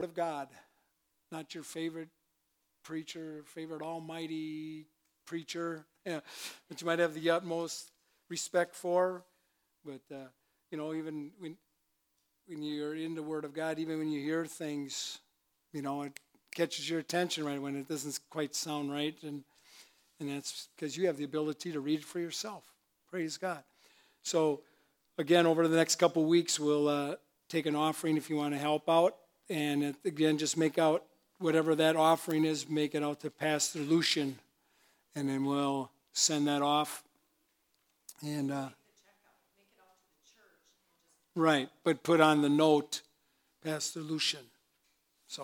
of God, not your favorite preacher, favorite almighty preacher, that you might have the utmost respect for. But, even when you're in the Word of God, even when you hear things, it catches your attention right when it doesn't quite sound right. And that's because you have the ability to read it for yourself. Praise God. So, again, over the next couple weeks, we'll take an offering if you want to help out. And again, just make out whatever that offering is, make it out to Pastor Lucian. And then we'll send that off. And right, but put on the note, Pastor Lucian. So,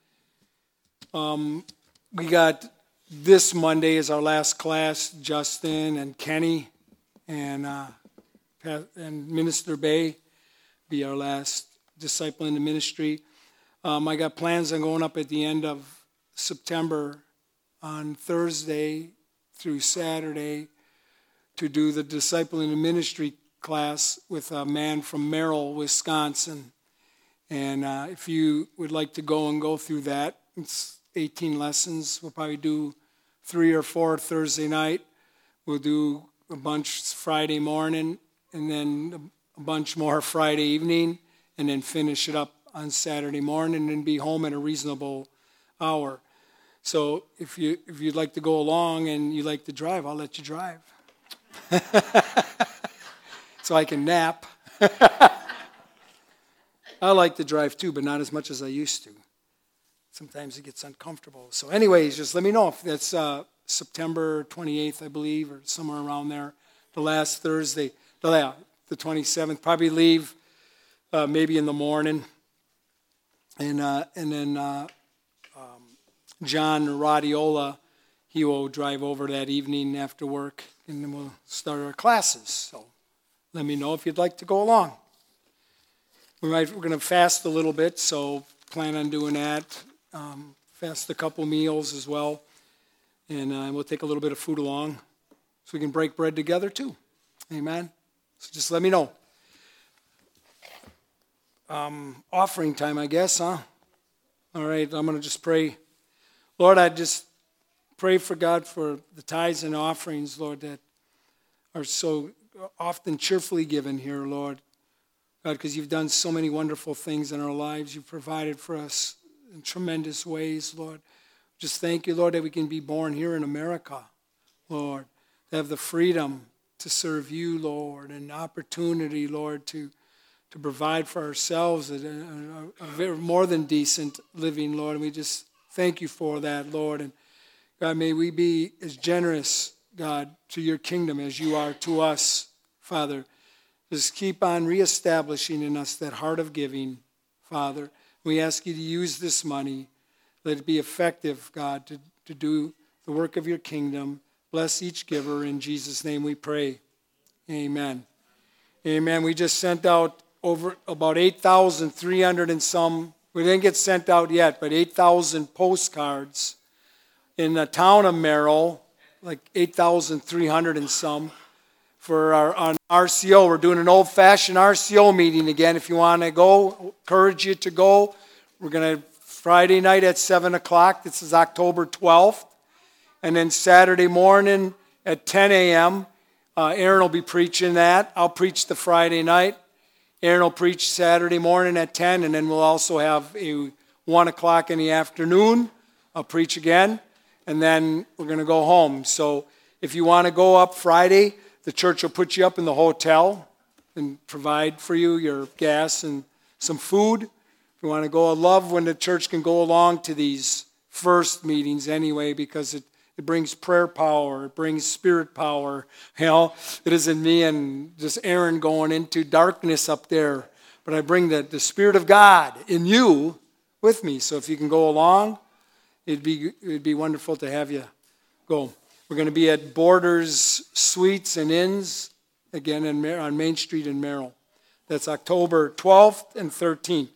we got this Monday is our last class, Justin and Kenny and Minister Bay be our last disciple in the ministry. I got plans on going up at the end of September on Thursday through Saturday to do the disciple in the ministry class with a man from Merrill, Wisconsin. And if you would like to go through that, it's 18 lessons. We'll probably do 3 or 4 Thursday night. We'll do a bunch Friday morning and then a bunch more Friday evening and then finish it up on Saturday morning and be home at a reasonable hour. So if you'd like to go along and you like to drive, I'll let you drive. So I can nap. I like to drive too, but not as much as I used to. Sometimes it gets uncomfortable. So anyways, just let me know if that's September 28th, I believe, or somewhere around there. The last Thursday, the 27th. Probably leave maybe in the morning. And then John Radiola, he will drive over that evening after work, and then we'll start our classes. So let me know if you'd like to go along. We're going to fast a little bit, so plan on doing that. Fast a couple meals as well. And we'll take a little bit of food along so we can break bread together too. Amen. So just let me know. Offering time, I guess, huh? All right, I'm going to just pray. Lord, I just pray for God for the tithes and offerings, Lord, that are so often cheerfully given here, Lord. God, because you've done so many wonderful things in our lives. You've provided for us in tremendous ways, Lord. Just thank you, Lord, that we can be born here in America, Lord, to have the freedom to serve you, Lord, and opportunity, Lord, to provide for ourselves a very more than decent living, Lord. And we just thank you for that, Lord. And God, may we be as generous, God, to your kingdom as you are to us, Father. Just keep on reestablishing in us that heart of giving, Father. We ask you to use this money. Let it be effective, God, to do the work of your kingdom. Bless each giver. In Jesus' name we pray. Amen. Amen. We just sent out over about 8,300 and some. We didn't get sent out yet, but 8,000 postcards in the town of Merrill, like 8,300 and some. For our RCO, we're doing an old-fashioned RCO meeting again. If you want to go, encourage you to go. We're going to Friday night at 7 o'clock. This is October 12th. And then Saturday morning at 10 a.m., Aaron will be preaching that. I'll preach the Friday night. Aaron will preach Saturday morning at 10, and then we'll also have a 1 o'clock in the afternoon. I'll preach again, and then we're going to go home. So if you want to go up Friday, the church will put you up in the hotel and provide for you your gas and some food. If you want to go, I love when the church can go along to these first meetings anyway, because it brings prayer power, it brings spirit power. It isn't me and just Aaron going into darkness up there, but I bring the Spirit of God in you with me. So if you can go along, it'd be wonderful to have you go. We're going to be at Borders Suites and Inns, again on Main Street in Merrill. That's October 12th and 13th.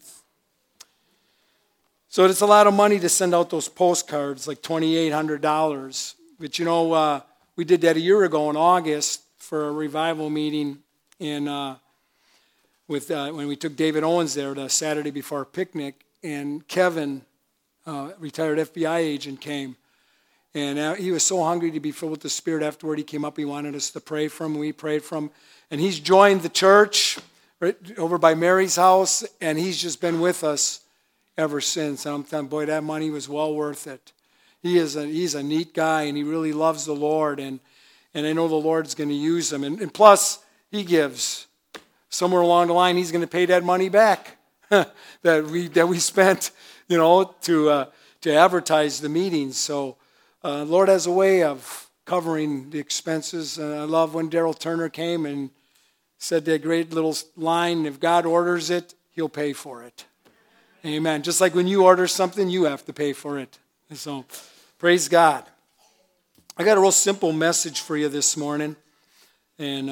So it's a lot of money to send out those postcards, like $2,800. But we did that a year ago in August for a revival meeting when we took David Owens there the Saturday before our picnic. and Kevin, retired FBI agent, came. And he was so hungry to be filled with the Spirit. Afterward, he came up. He wanted us to pray for him. We prayed for him. And he's joined the church right over by Mary's house, and he's just been with us ever since. And I'm telling you, boy, that money was well worth it. He's a neat guy, and he really loves the Lord. And I know the Lord's going to use him. And plus, he gives. Somewhere along the line, he's going to pay that money back that we spent, to advertise the meetings. So, Lord has a way of covering the expenses. I love when Daryl Turner came and said that great little line, if God orders it, he'll pay for it. Amen. Just like when you order something, you have to pay for it. And so, praise God. I got a real simple message for you this morning. And,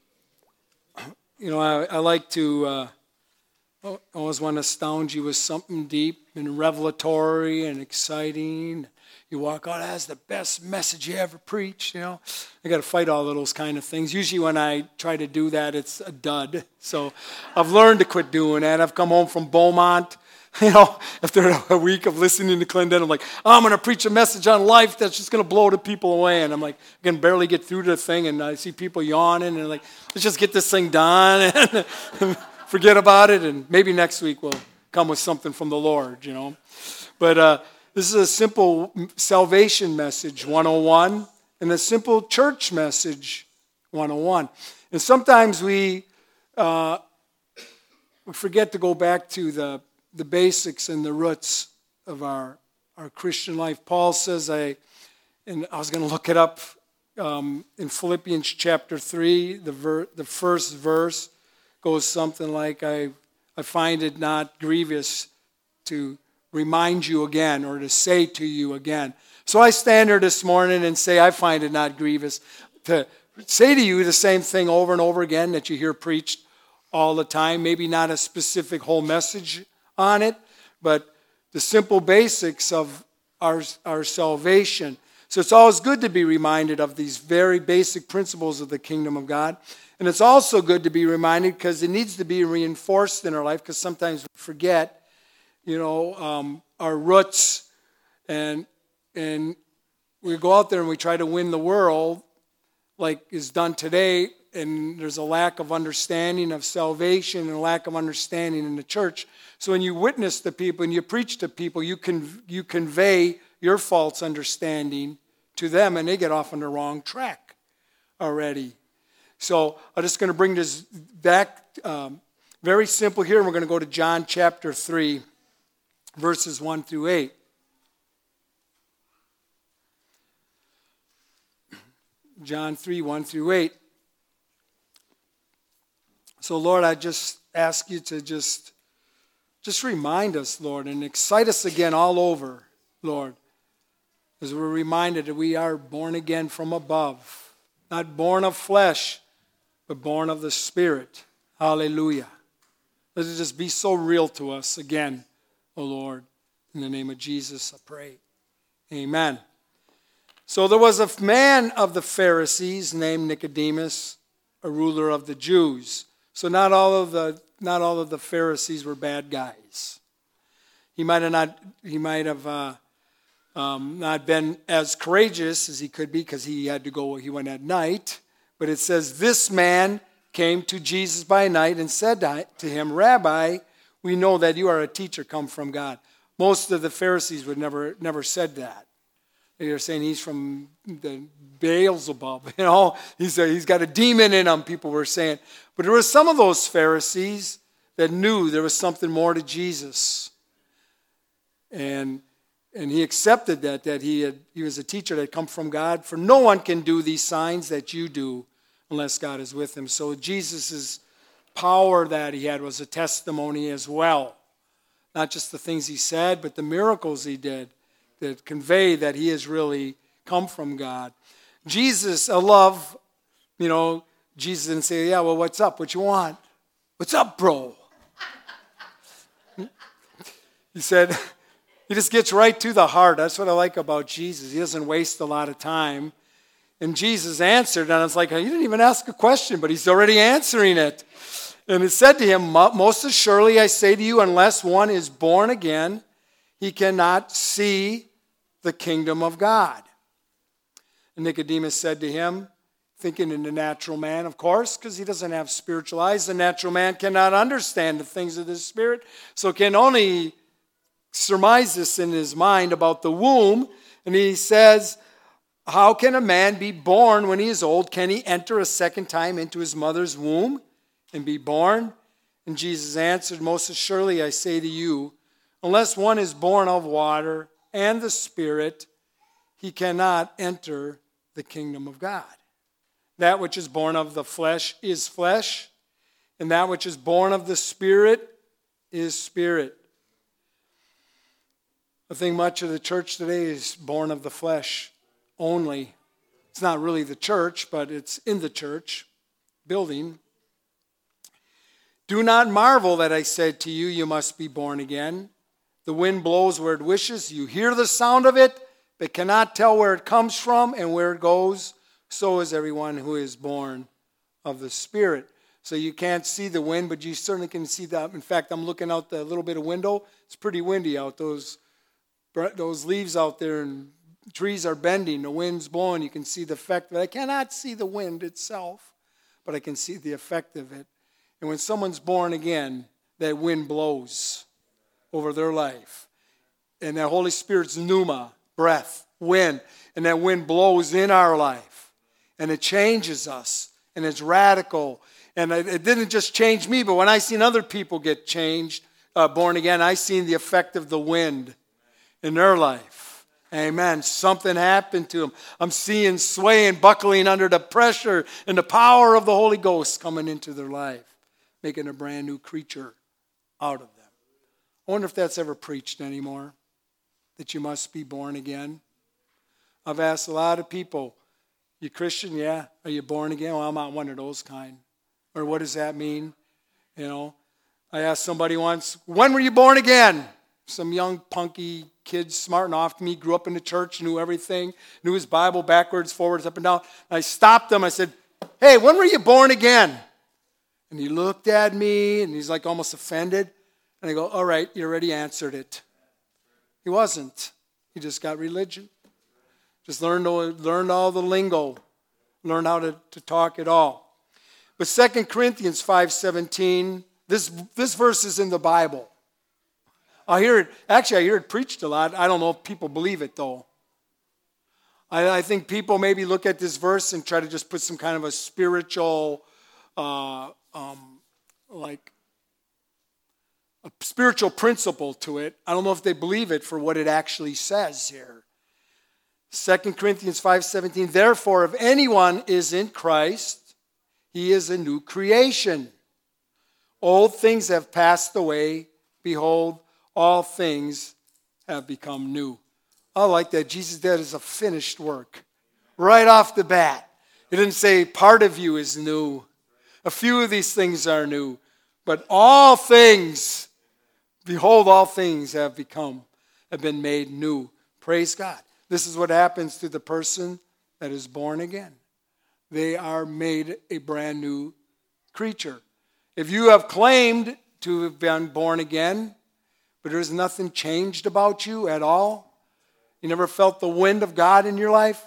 I like to always want to astound you with something deep and revelatory and exciting. You walk out, that's the best message you ever preached, I got to fight all of those kind of things. Usually when I try to do that, it's a dud. So I've learned to quit doing that. I've come home from Beaumont, after a week of listening to Clinton, I'm like, I'm going to preach a message on life that's just going to blow the people away. And I'm like, I can barely get through the thing, and I see people yawning, and they're like, let's just get this thing done and forget about it, and maybe next week we'll come with something from the Lord, But this is a simple salvation message 101 and a simple church message 101. And sometimes we forget to go back to the basics and the roots of our Christian life. Paul says, I was going to look it up in Philippians chapter 3, the first verse goes something like, I find it not grievous to remind you again or to say to you again. So I stand here this morning and say I find it not grievous to say to you the same thing over and over again that you hear preached all the time. Maybe not a specific whole message on it, but the simple basics of our salvation. So it's always good to be reminded of these very basic principles of the kingdom of God. And it's also good to be reminded because it needs to be reinforced in our life, because sometimes we forget our roots, and we go out there and we try to win the world like is done today, and there's a lack of understanding of salvation and a lack of understanding in the church. So when you witness to people and you preach to people, you convey your false understanding to them, and they get off on the wrong track already. So I'm just going to bring this back very simple here, and we're going to go to John chapter 3. Verses 1 through 8. John 3, 1 through 8. So, Lord, I just ask you to just remind us, Lord, and excite us again all over, Lord, as we're reminded that we are born again from above, not born of flesh, but born of the Spirit. Hallelujah. Let it just be so real to us again. Oh Lord, in the name of Jesus, I pray. Amen. So there was a man of the Pharisees named Nicodemus, a ruler of the Jews. So not all of the Pharisees were bad guys. He might have not been as courageous as he could be, because he went at night. But it says, this man came to Jesus by night and said to him, Rabbi, we know that you are a teacher come from God. Most of the Pharisees would never said that. They were saying he's from the Beelzebub. He's got a demon in him, people were saying. But there were some of those Pharisees that knew there was something more to Jesus. And he accepted that he was a teacher that had come from God. For no one can do these signs that you do unless God is with him. So Jesus' power that he had was a testimony as well. Not just the things he said, but the miracles he did that convey that he has really come from God. Jesus, I love, Jesus didn't say, yeah, well, what's up? What you want? What's up, bro? He said, he just gets right to the heart. That's what I like about Jesus. He doesn't waste a lot of time. And Jesus answered, and it's like, you didn't even ask a question, but he's already answering it. And it said to him, most assuredly I say to you, unless one is born again, he cannot see the kingdom of God. And Nicodemus said to him, thinking in the natural man, of course, because he doesn't have spiritual eyes, the natural man cannot understand the things of the Spirit, so can only surmise this in his mind about the womb. And he says, how can a man be born when he is old? Can he enter a second time into his mother's womb and be born? And Jesus answered, most assuredly I say to you, unless one is born of water and the Spirit, he cannot enter the kingdom of God. That which is born of the flesh is flesh, and that which is born of the Spirit is spirit. I think much of the church today is born of the flesh only. It's not really the church, but it's in the church building. Do not marvel that I said to you, you must be born again. The wind blows where it wishes. You hear the sound of it, but cannot tell where it comes from and where it goes. So is everyone who is born of the Spirit. So you can't see the wind, but you certainly can see that. In fact, I'm looking out the little bit of window. It's pretty windy out. Those leaves out there and trees are bending. The wind's blowing. You can see the effect of it. I cannot see the wind itself, but I can see the effect of it. And when someone's born again, that wind blows over their life. And that Holy Spirit's pneuma, breath, wind, and that wind blows in our life. And it changes us. And it's radical. And it didn't just change me, but when I seen other people get changed, born again, I seen the effect of the wind in their life. Amen. Something happened to them. I'm seeing swaying, buckling under the pressure and the power of the Holy Ghost coming into their life, making a brand new creature out of them. I wonder if that's ever preached anymore, that you must be born again. I've asked a lot of people, you Christian? Yeah. Are you born again? Well, I'm not one of those kind. Or what does that mean? You know, I asked somebody once, when were you born again? Some young punky kid, smart enough to me, grew up in the church, knew everything, knew his Bible backwards, forwards, up and down. I stopped him. I said, hey, when were you born again? And he looked at me, and he's like almost offended. And I go, all right, you already answered it. He wasn't. He just got religion. Just learned all the lingo. Learned how to talk it all. But 2 Corinthians 5:17, this verse is in the Bible. I hear it preached a lot. I don't know if people believe it, though. I think people maybe look at this verse and try to just put some kind of a spiritual, like a spiritual principle to it. I don't know if they believe it for what it actually says here. 2 Corinthians 5:17, therefore, if anyone is in Christ, he is a new creation. Old things have passed away. Behold, all things have become new. I like that. Jesus did as a finished work. Right off the bat. He didn't say part of you is new. A few of these things are new. But all things, behold, all things have been made new. Praise God. This is what happens to the person that is born again. They are made a brand new creature. If you have claimed to have been born again, but there's nothing changed about you at all, you never felt the wind of God in your life,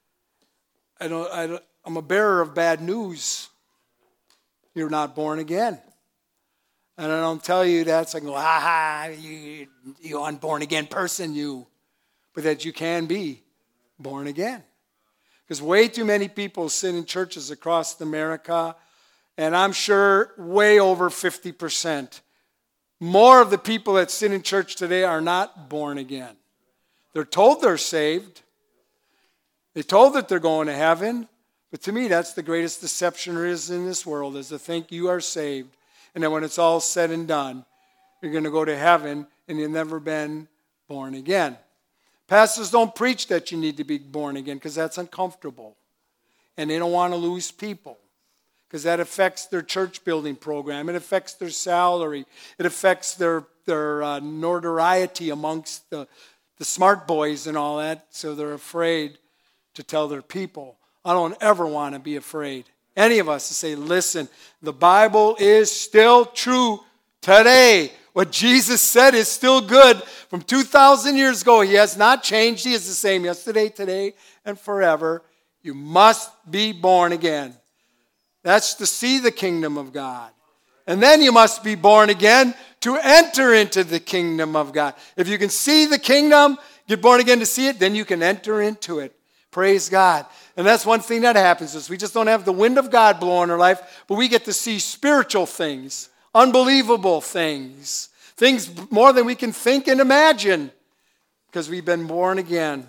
I'm a bearer of bad news. You're not born again. And I don't tell you that so I go, you unborn again person, you. But that you can be born again. Because way too many people sit in churches across America, and I'm sure way over 50%. More of the people that sit in church today are not born again. They're told they're saved. They're told that they're going to heaven. But to me, that's the greatest deception there is in this world, is to think you are saved. And then when it's all said and done, you're going to go to heaven and you've never been born again. Pastors don't preach that you need to be born again because that's uncomfortable. And they don't want to lose people because that affects their church building program. It affects their salary. It affects their notoriety amongst the smart boys and all that. So they're afraid to tell their people. I don't ever want to be afraid Any of us to say, listen, the Bible is still true today. What Jesus said is still good from 2,000 years ago. He has not changed. He is the same yesterday, today, and forever. You must be born again. That's to see the kingdom of God. And then you must be born again to enter into the kingdom of God. If you can see the kingdom, get born again to see it, then you can enter into it. Praise God. And that's one thing that happens is we just don't have the wind of God blow in our life, but we get to see spiritual things, unbelievable things, things more than we can think and imagine because we've been born again.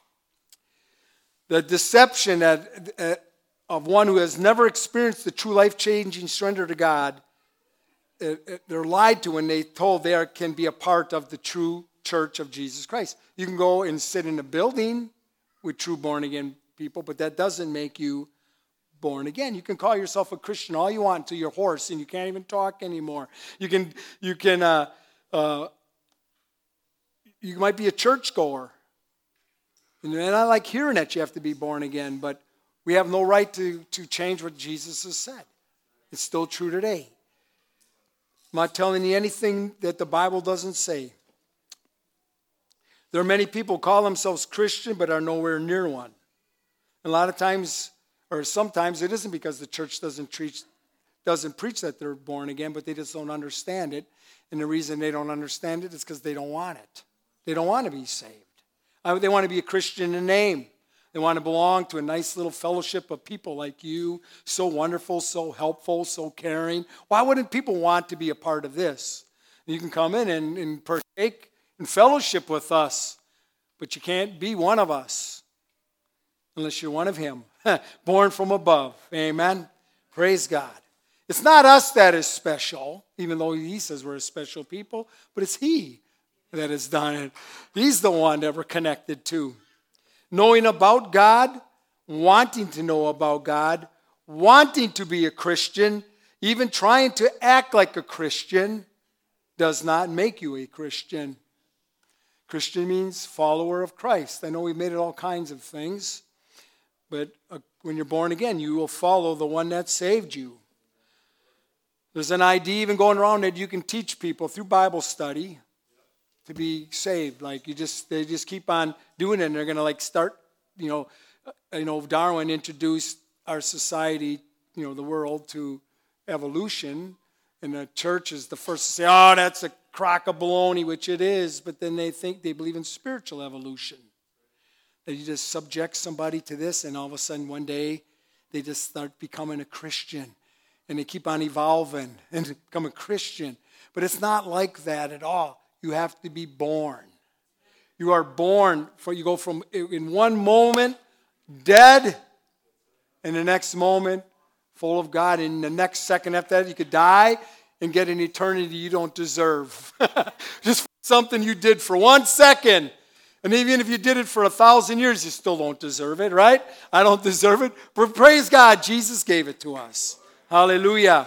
The deception of one who has never experienced the true life-changing surrender to God, they're lied to when they told they can be a part of the true church of Jesus Christ. You can go and sit in a building with true born-again people, but that doesn't make you born again. You can call yourself a Christian all you want until you're hoarse and you can't even talk anymore. You might be a churchgoer. And I like hearing that you have to be born again, but we have no right to change what Jesus has said. It's still true today. I'm not telling you anything that the Bible doesn't say. There are many people who call themselves Christian but are nowhere near one. A lot of times, or sometimes, it isn't because the church doesn't preach that they're born again, but they just don't understand it. And the reason they don't understand it is because they don't want it. They don't want to be saved. They want to be a Christian in name. They want to belong to a nice little fellowship of people like you, so wonderful, so helpful, so caring. Why wouldn't people want to be a part of this? You can come in and partake in fellowship with us, but you can't be one of us unless you're one of him, born from above. Amen? Praise God. It's not us that is special, even though he says we're a special people, but it's he that has done it. He's the one that we're connected to. Knowing about God, wanting to know about God, wanting to be a Christian, even trying to act like a Christian, does not make you a Christian. Christian means follower of Christ. I know we've made it all kinds of things, but when you're born again, you will follow the one that saved you. There's an idea even going around that you can teach people through Bible study to be saved. Like they just keep on doing it, and they're going to start, Darwin introduced our society, the world, to evolution, and the church is the first to say, oh, that's a crock of baloney, which it is, but then they believe in spiritual evolution. That you just subject somebody to this, and all of a sudden one day they just start becoming a Christian, and they keep on evolving and become a Christian. But it's not like that at all. You have to be born. You are born, you go from, in one moment, dead, and the next moment, full of God. In the next second after that, you could die and get an eternity you don't deserve. Just something you did for 1 second. And even if you did it for 1,000 years, you still don't deserve it, right? I don't deserve it. But praise God, Jesus gave it to us. Hallelujah.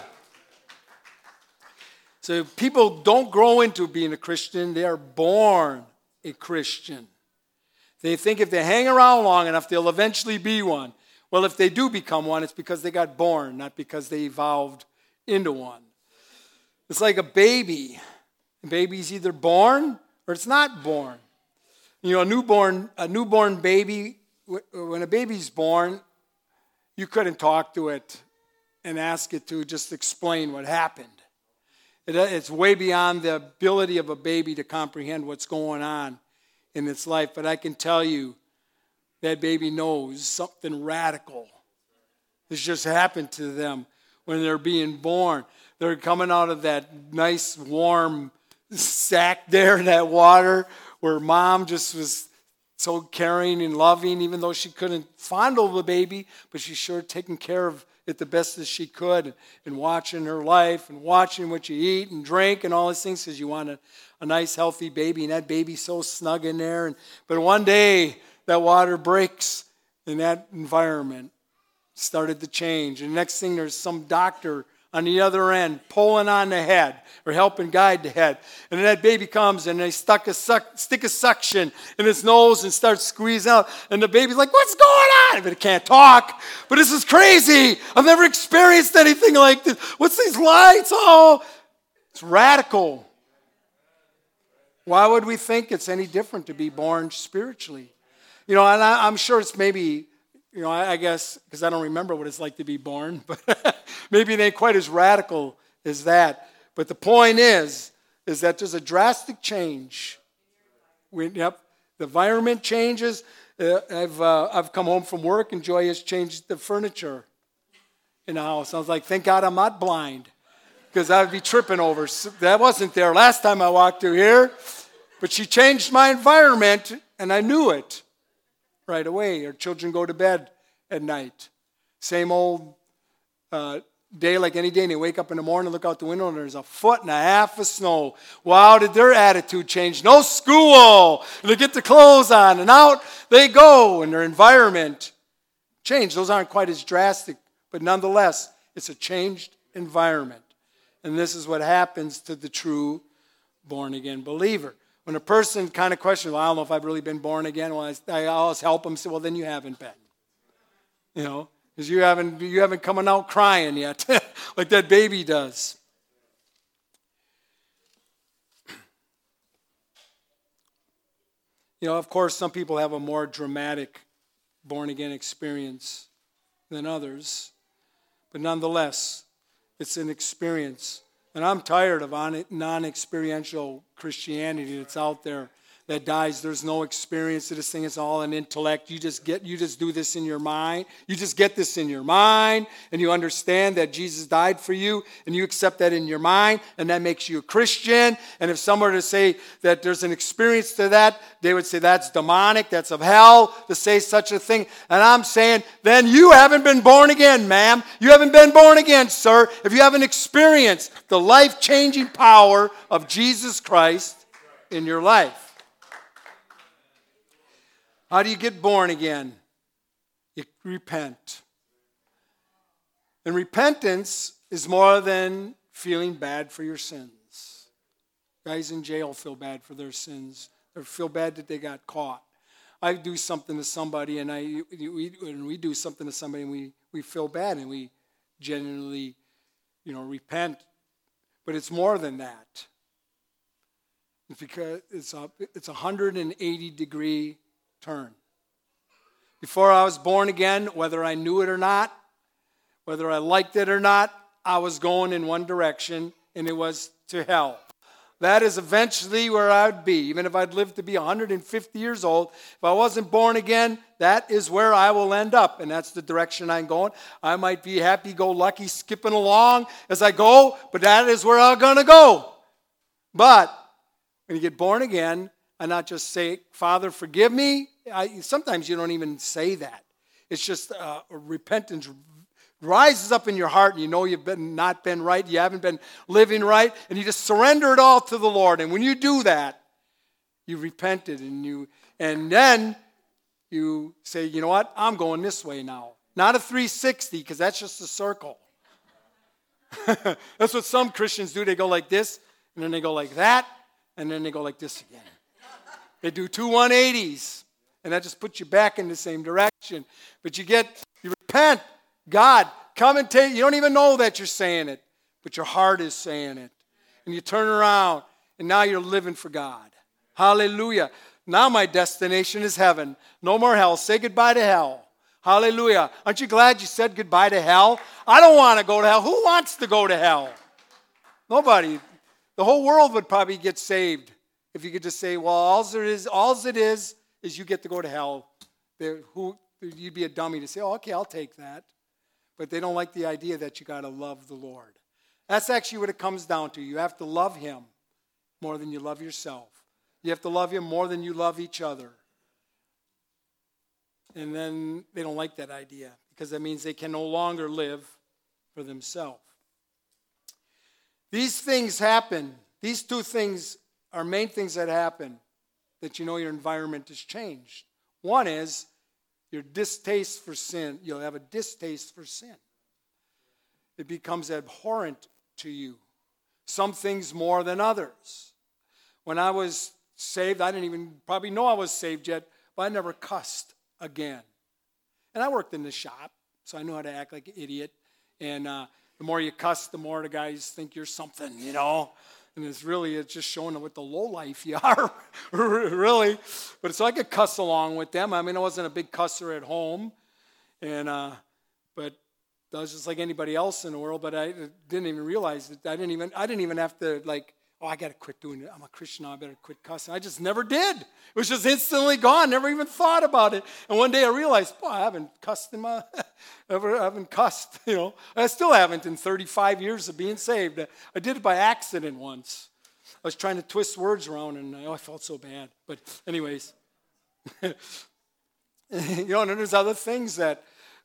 So people don't grow into being a Christian. They are born a Christian. They think if they hang around long enough, they'll eventually be one. Well, if they do become one, it's because they got born, not because they evolved into one. It's like a baby. A baby's either born or it's not born. A newborn baby, when a baby's born, you couldn't talk to it and ask it to just explain what happened. It's way beyond the ability of a baby to comprehend what's going on in its life. But I can tell you, that baby knows something radical has just happened to them when they're being born. They're coming out of that nice warm sack there in that water where mom just was so caring and loving, even though she couldn't fondle the baby, but she's sure taking care of it the best as she could, and watching her life and watching what you eat and drink and all these things, because you want a nice healthy baby, and that baby's so snug in there. But one day that water breaks and that environment started to change, and the next thing there's some doctor on the other end, pulling on the head or helping guide the head. And then that baby comes and they stick a suction in his nose and start squeezing out. And the baby's like, what's going on? But it can't talk. But this is crazy. I've never experienced anything like this. What's these lights? Oh, it's radical. Why would we think it's any different to be born spiritually? And I'm sure it's maybe, I guess, because I don't remember what it's like to be born, but maybe it ain't quite as radical as that. But the point is that there's a drastic change. The environment changes. I've come home from work and Joy has changed the furniture in the house. I was like, thank God I'm not blind, because I would be tripping over. That wasn't there last time I walked through here. But she changed my environment, and I knew it right away. Our children go to bed at night. Same old day like any day, and they wake up in the morning and look out the window, and there's 1.5 feet of snow. Wow, did their attitude change? No school! And they get the clothes on, and out they go, and their environment changed. Those aren't quite as drastic, but nonetheless, it's a changed environment. And this is what happens to the true born-again believer. When a person kind of questions, well, I don't know if I've really been born again, well, I always help them say, well, then you haven't been. Because you haven't come out crying yet, like that baby does. Of course, some people have a more dramatic born-again experience than others. But nonetheless, it's an experience. And I'm tired of non-experiential Christianity that's out there that dies. There's no experience to this thing. It's all an intellect. You just do this in your mind. You just get this in your mind, and you understand that Jesus died for you, and you accept that in your mind, and that makes you a Christian. And if someone were to say that there's an experience to that, they would say that's demonic, that's of hell, to say such a thing. And I'm saying, then you haven't been born again, ma'am. You haven't been born again, sir, if you haven't experienced the life-changing power of Jesus Christ in your life. How do you get born again? You repent. And repentance is more than feeling bad for your sins. Guys in jail feel bad for their sins. Or feel bad that they got caught. I do something to somebody, and we do something to somebody, and we feel bad, and we genuinely, repent. But it's more than that. It's because it's a 180-degree turn. Before I was born again, whether I knew it or not, whether I liked it or not, I was going in one direction, and it was to hell. That is eventually where I would be. Even if I'd lived to be 150 years old, if I wasn't born again, that is where I will end up, and that's the direction I'm going. I might be happy-go-lucky skipping along as I go, but that is where I'm going to go. But when you get born again, and not just say, Father, forgive me. Sometimes you don't even say that. It's just repentance rises up in your heart, and you know you've not been right, you haven't been living right, and you just surrender it all to the Lord. And when you do that, you repented, and then you say, you know what, I'm going this way now. Not a 360, because that's just a circle. That's what some Christians do. They go like this, and then they go like that, and then they go like this again. They do 2 180s, and that just puts you back in the same direction. But you repent. God, come and take. You don't even know that you're saying it, but your heart is saying it. And you turn around, and now you're living for God. Hallelujah. Now my destination is heaven. No more hell. Say goodbye to hell. Hallelujah. Aren't you glad you said goodbye to hell? I don't want to go to hell. Who wants to go to hell? Nobody. The whole world would probably get saved if you could just say, well, all it is you get to go to hell. You'd be a dummy to say, oh, okay, I'll take that. But they don't like the idea that you got to love the Lord. That's actually what it comes down to. You have to love Him more than you love yourself. You have to love Him more than you love each other. And then they don't like that idea because that means they can no longer live for themselves. These things happen. These two things are main things that happen that you know your environment has changed. One is your distaste for sin. You'll have a distaste for sin. it becomes abhorrent to you. Some things more than others. When I was saved, I didn't even probably know I was saved yet, but I never cussed again. And I worked in the shop, so I knew how to act like an idiot. And the more you cuss, the more the guys think you're something, And it's just showing what the lowlife you are, really. But so I could cuss along with them. I mean, I wasn't a big cusser at home, but I was just like anybody else in the world. But I didn't even realize that I didn't even have to I got to quit doing it. I'm a Christian now. I better quit cussing. I just never did. It was just instantly gone. Never even thought about it. And one day I realized, I haven't cussed I haven't cussed, I still haven't in 35 years of being saved. I did it by accident once. I was trying to twist words around, and I felt so bad. But anyways, and there's other things that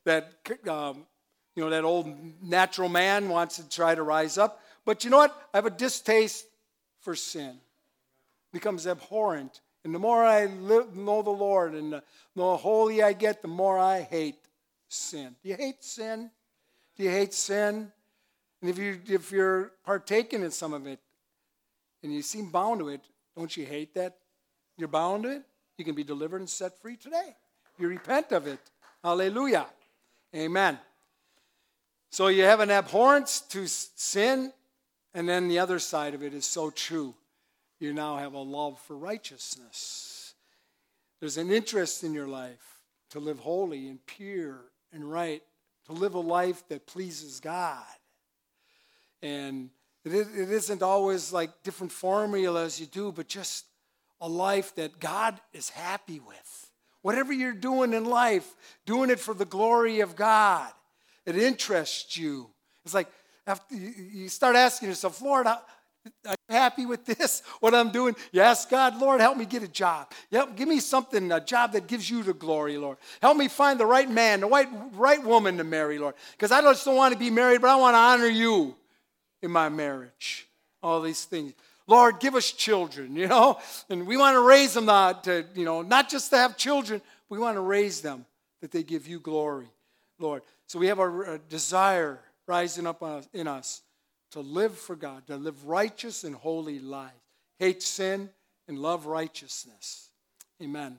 that old natural man wants to try to rise up. But you know what? I have a distaste for sin. It becomes abhorrent. And the more I know the Lord and the more holy I get, the more I hate sin. Do you hate sin? Do you hate sin? And if you're partaking in some of it and you seem bound to it, don't you hate that? You're bound to it? You can be delivered and set free today. You repent of it. Hallelujah. Amen. So you have an abhorrence to sin, and then the other side of it is so true. You now have a love for righteousness. There's an interest in your life to live holy and pure and right, to live a life that pleases God. And it isn't always like different formulas you do, but just a life that God is happy with. Whatever you're doing in life, doing it for the glory of God. It interests you. It's like after you start asking yourself, Lord, are you happy with this, what I'm doing? You ask God, Lord, help me get a job. Give me something, a job that gives you the glory, Lord. Help me find the right man, the right woman to marry, Lord. Because I just don't want to be married, but I want to honor you in my marriage. All these things. Lord, give us children, and we want to raise them not just to have children, we want to raise them that they give you glory, Lord. So we have a desire rising up in us to live for God, to live righteous and holy lives, hate sin and love righteousness. Amen.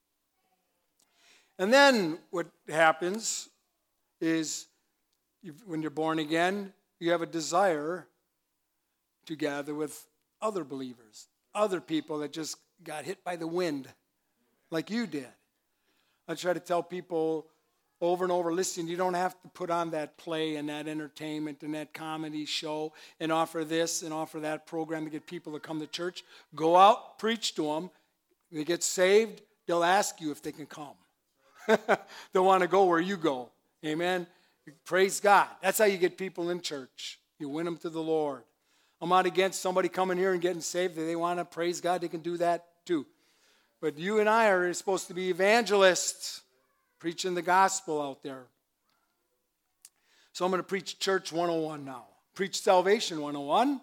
And then what happens is when you're born again, you have a desire to gather with other believers, other people that just got hit by the wind like you did. I try to tell people over and over, listen, you don't have to put on that play and that entertainment and that comedy show and offer this and offer that program to get people to come to church. Go out, preach to them. They get saved, they'll ask you if they can come. They'll want to go where you go. Amen. Praise God. That's how you get people in church. You win them to the Lord. I'm not against somebody coming here and getting saved. If they want to praise God, they can do that too. But you and I are supposed to be evangelists, preaching the gospel out there. So I'm going to preach Church 101 now. Preach Salvation 101.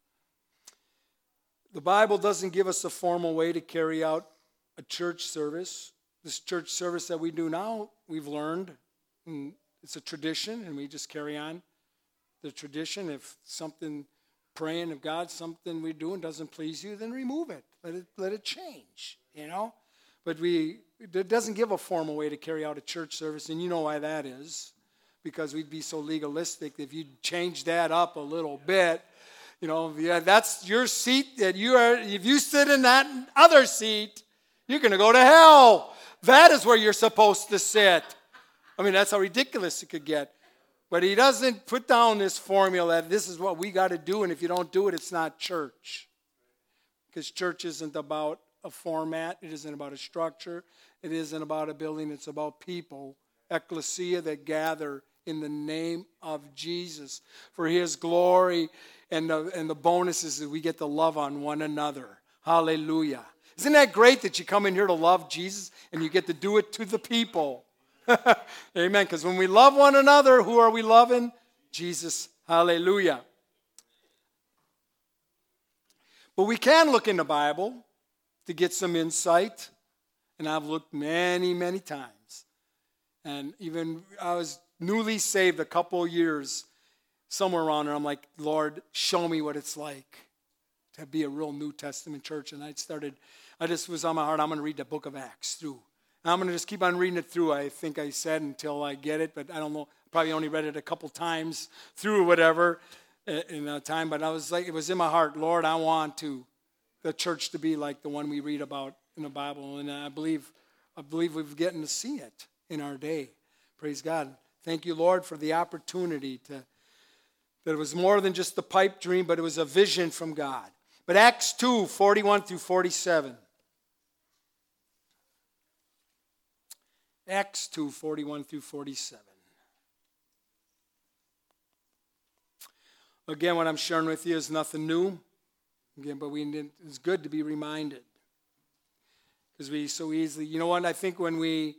The Bible doesn't give us a formal way to carry out a church service. This church service that we do now, we've learned. It's a tradition, and we just carry on the tradition. If something, praying of God, something we're doing doesn't please you, then remove it. Let it change, But it doesn't give a formal way to carry out a church service, and you know why that is. Because we'd be so legalistic. If you change that up a little bit, that's your seat that you are. If you sit in that other seat, you're going to go to hell. That is where you're supposed to sit. I mean, that's how ridiculous it could get. But he doesn't put down this formula that this is what we got to do, and if you don't do it, it's not church. Because church isn't about a format. It isn't about a structure. It isn't about a building. It's about people, ecclesia, that gather in the name of Jesus for his glory, and the bonus is that we get to love on one another. Hallelujah. Isn't that great that you come in here to love Jesus and you get to do it to the people? Amen. Because when we love one another, who are we loving? Jesus. Hallelujah. But we can look in the Bible to get some insight. And I've looked many, many times. And even I was newly saved a couple of years. somewhere around there, I'm like, Lord, show me what it's like to be a real New Testament church. And I just was on my heart, I'm going to read the book of Acts through. And I'm going to just keep on reading it through, I think I said, until I get it. But I don't know, probably only read it a couple times through or whatever in that time. But I was like, it was in my heart, Lord, I want the church to be like the one we read about in the Bible. And I believe we've getting to see it in our day. Praise God. Thank you, Lord, for the opportunity that it was more than just the pipe dream, but it was a vision from God. But Acts 2, 41 through 47. Acts 2, 41 through 47. Again, what I'm sharing with you is nothing new. Again, but it's good to be reminded. Because we so easily, you know what, I think when we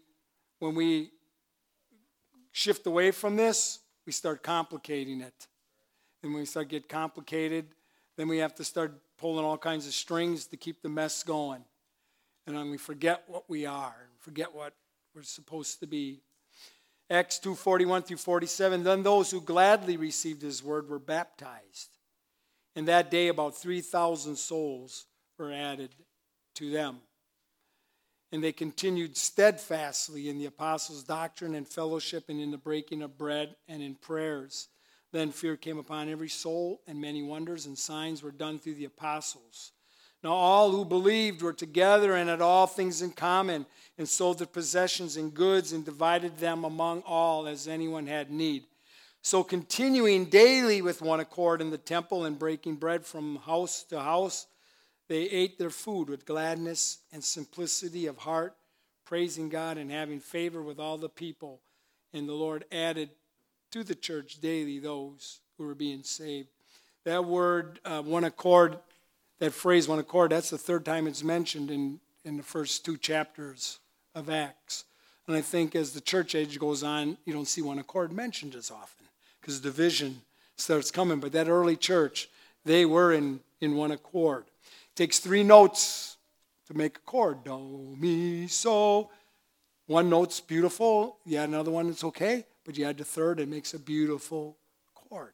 shift away from this, we start complicating it. And when we start to get complicated, then we have to start pulling all kinds of strings to keep the mess going. And then we forget what we are, forget what we're supposed to be. Acts 2, 41 through 47, then those who gladly received his word were baptized. And that day about 3,000 souls were added to them. And they continued steadfastly in the apostles' doctrine and fellowship and in the breaking of bread and in prayers. Then fear came upon every soul, and many wonders and signs were done through the apostles. Now all who believed were together and had all things in common, and sold their possessions and goods and divided them among all as anyone had need. So continuing daily with one accord in the temple and breaking bread from house to house, they ate their food with gladness and simplicity of heart, praising God and having favor with all the people. And the Lord added to the church daily those who were being saved. That word, one accord, that phrase, one accord, that's the third time it's mentioned in the first 2 chapters of Acts. And I think as the church age goes on, you don't see one accord mentioned as often because division starts coming. But that early church, they were in one accord. It takes 3 notes to make a chord. Do, mi, so. One note's beautiful. You add another one, it's okay. But you add the third, it makes a beautiful chord.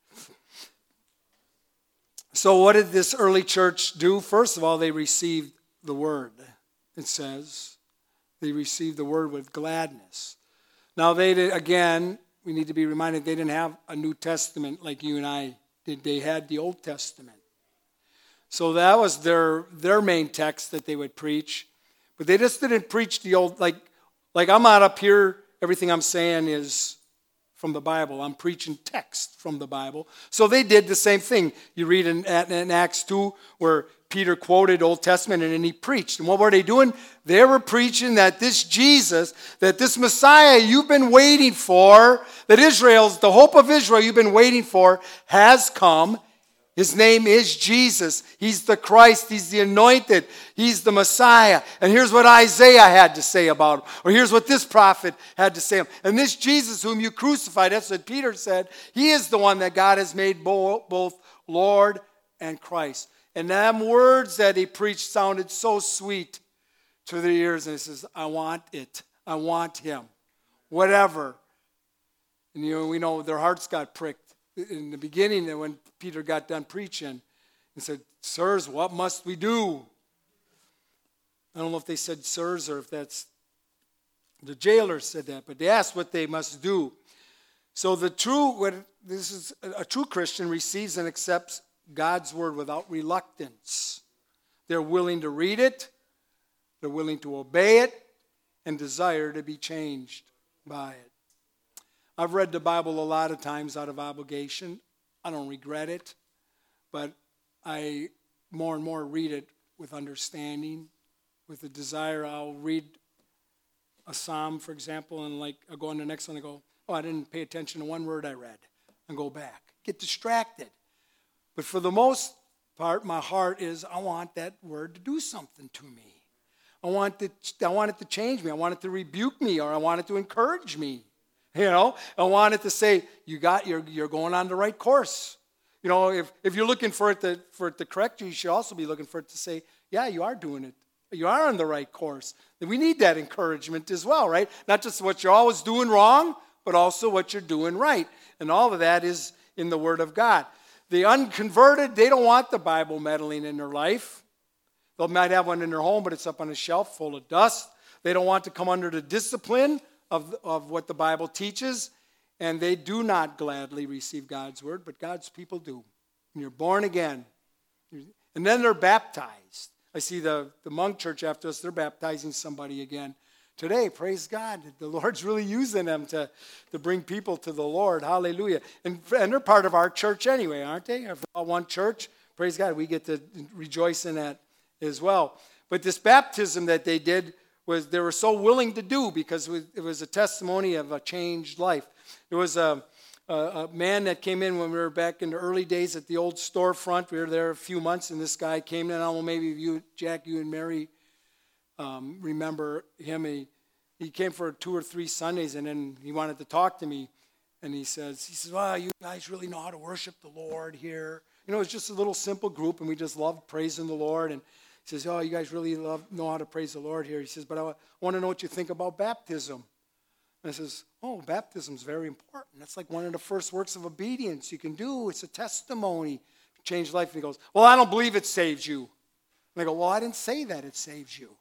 So what did this early church do? First of all, they received the word. It says they received the word with gladness. Now we need to be reminded they didn't have a New Testament like you and I did. They had the Old Testament. So that was their main text that they would preach. But they just didn't preach the old, like I'm not up here, everything I'm saying is from the Bible. I'm preaching text from the Bible. So they did the same thing. You read in Acts 2 where Peter quoted Old Testament and then he preached. And what were they doing? They were preaching that this Jesus, that this Messiah you've been waiting for, that Israel's, the hope of Israel you've been waiting for, has come. His name is Jesus. He's the Christ. He's the anointed. He's the Messiah. And here's what Isaiah had to say about him. Or here's what this prophet had to say. And this Jesus whom you crucified, that's what Peter said, he is the one that God has made both Lord and Christ. And them words that he preached sounded so sweet to their ears. And he says, I want it. I want him. Whatever. And we know their hearts got pricked. In the beginning, when Peter got done preaching, he said, sirs, what must we do? I don't know if they said sirs or if that's the jailer said that, but they asked what they must do. So a true Christian receives and accepts God's word without reluctance. They're willing to read it, they're willing to obey it, and desire to be changed by it. I've read the Bible a lot of times out of obligation. I don't regret it, but I more and more read it with understanding, with a desire. I'll read a psalm, for example, and I'll go on the next one and go, oh, I didn't pay attention to one word I read, and go back. Get distracted. But for the most part, my heart is, I want that word to do something to me. I want it to change me. I want it to rebuke me, or I want it to encourage me. I want it to say, you're going on the right course. If you're looking for it to correct you, you should also be looking for it to say, yeah, you are doing it. You are on the right course. And we need that encouragement as well, right? Not just what you're always doing wrong, but also what you're doing right. And all of that is in the Word of God. The unconverted, they don't want the Bible meddling in their life. They might have one in their home, but it's up on a shelf full of dust. They don't want to come under the discipline of what the Bible teaches, and they do not gladly receive God's Word, but God's people do. And you're born again. And then they're baptized. I see the Monk Church after us, they're baptizing somebody again today. Praise God. The Lord's really using them to bring people to the Lord. Hallelujah. And they're part of our church anyway, aren't they? If we're all one church, praise God, we get to rejoice in that as well. But this baptism that they did was they were so willing to do because it was a testimony of a changed life. There was a man that came in when we were back in the early days at the old storefront. We were there a few months, and this guy came in. I don't know, maybe you, Jack, you and Mary remember him. He came for 2 or 3 Sundays, and then he wanted to talk to me. And he says, well, you guys really know how to worship the Lord here. You know, it's just a little simple group, and we just love praising the Lord. And he says, oh, you guys really know how to praise the Lord here. He says, but I want to know what you think about baptism. And I says, oh, baptism's very important. That's like one of the first works of obedience you can do. It's a testimony. Change life. And he goes, well, I don't believe it saves you. And I go, well, I didn't say that it saves you.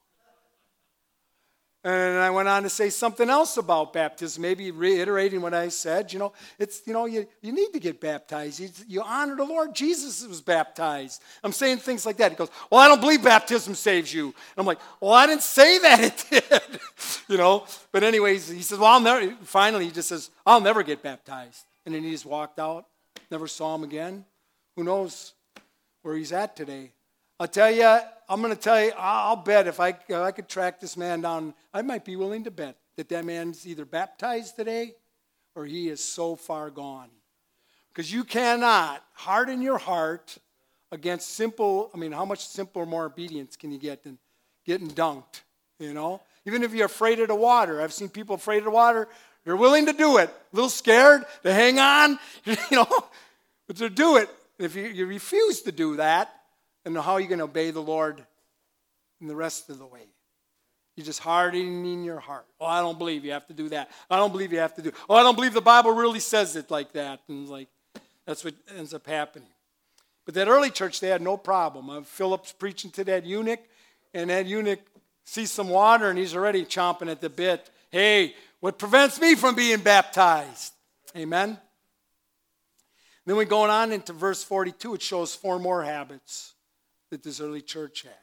And I went on to say something else about baptism, maybe reiterating what I said. You know, you need to get baptized. You honor the Lord. Jesus was baptized. I'm saying things like that. He goes, well, I don't believe baptism saves you. And I'm like, well, I didn't say that it did. You know, but anyways, he says, well, finally he just says, I'll never get baptized. And then he just walked out, never saw him again. Who knows where he's at today? I'm going to tell you, I'll bet if I could track this man down, I might be willing to bet that man's either baptized today or he is so far gone. Because you cannot harden your heart against how much simple, more obedience can you get than getting dunked, you know? Even if you're afraid of the water. I've seen people afraid of the water. They're willing to do it. A little scared. They hang on, you know, but they do it. If you refuse to do that, and how are you going to obey the Lord in the rest of the way? You're just hardening your heart. Oh, I don't believe you have to do that. I don't believe you have to do. Oh, I don't believe the Bible really says it like that. And that's what ends up happening. But that early church, they had no problem. Philip's preaching to that eunuch, and that eunuch sees some water, and he's already chomping at the bit. Hey, what prevents me from being baptized? Amen? Then we're going on into verse 42. It shows 4 more habits that this early church had.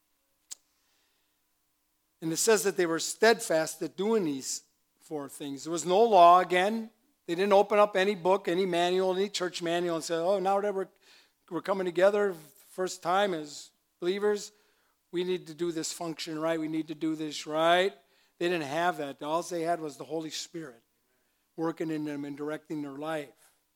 And it says that they were steadfast at doing these 4 things. There was no law, again. They didn't open up any book, any manual, any church manual and say, oh, now that we're coming together first time as believers, we need to do this function right. We need to do this right. They didn't have that. All they had was the Holy Spirit working in them and directing their life.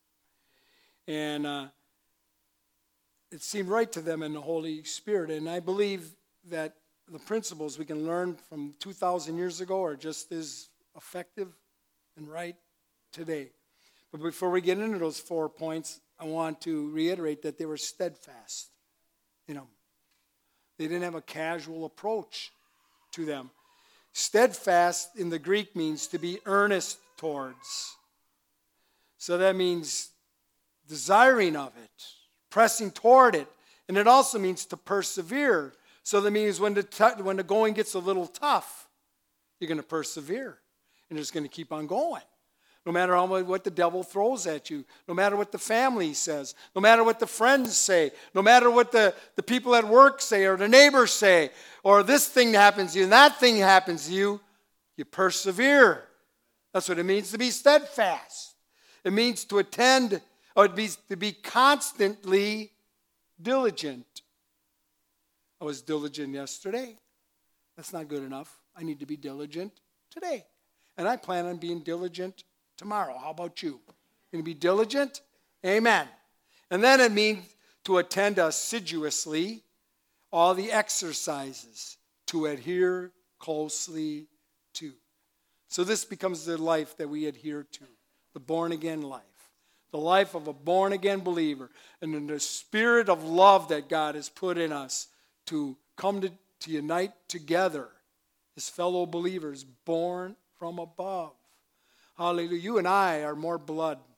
And it seemed right to them in the Holy Spirit. And I believe that the principles we can learn from 2,000 years ago are just as effective and right today. But before we get into those 4 points, I want to reiterate that they were steadfast in them. They didn't have a casual approach to them. Steadfast in the Greek means to be earnest towards. So that means desiring of it, pressing toward it. And it also means to persevere. So that means when the going gets a little tough, you're going to persevere. And you're just going to keep on going. No matter what the devil throws at you. No matter what the family says. No matter what the friends say. No matter what the people at work say or the neighbors say. Or this thing happens to you and that thing happens to you. You persevere. That's what it means to be steadfast. It means to attend, or to be constantly diligent. I was diligent yesterday. That's not good enough. I need to be diligent today. And I plan on being diligent tomorrow. How about you? Going to be diligent? Amen. And then it means to attend assiduously all the exercises to adhere closely to. So this becomes the life that we adhere to, the born-again life. The life of a born-again believer, and in the spirit of love that God has put in us to come to unite together as fellow believers born from above. Hallelujah. You and I are more blood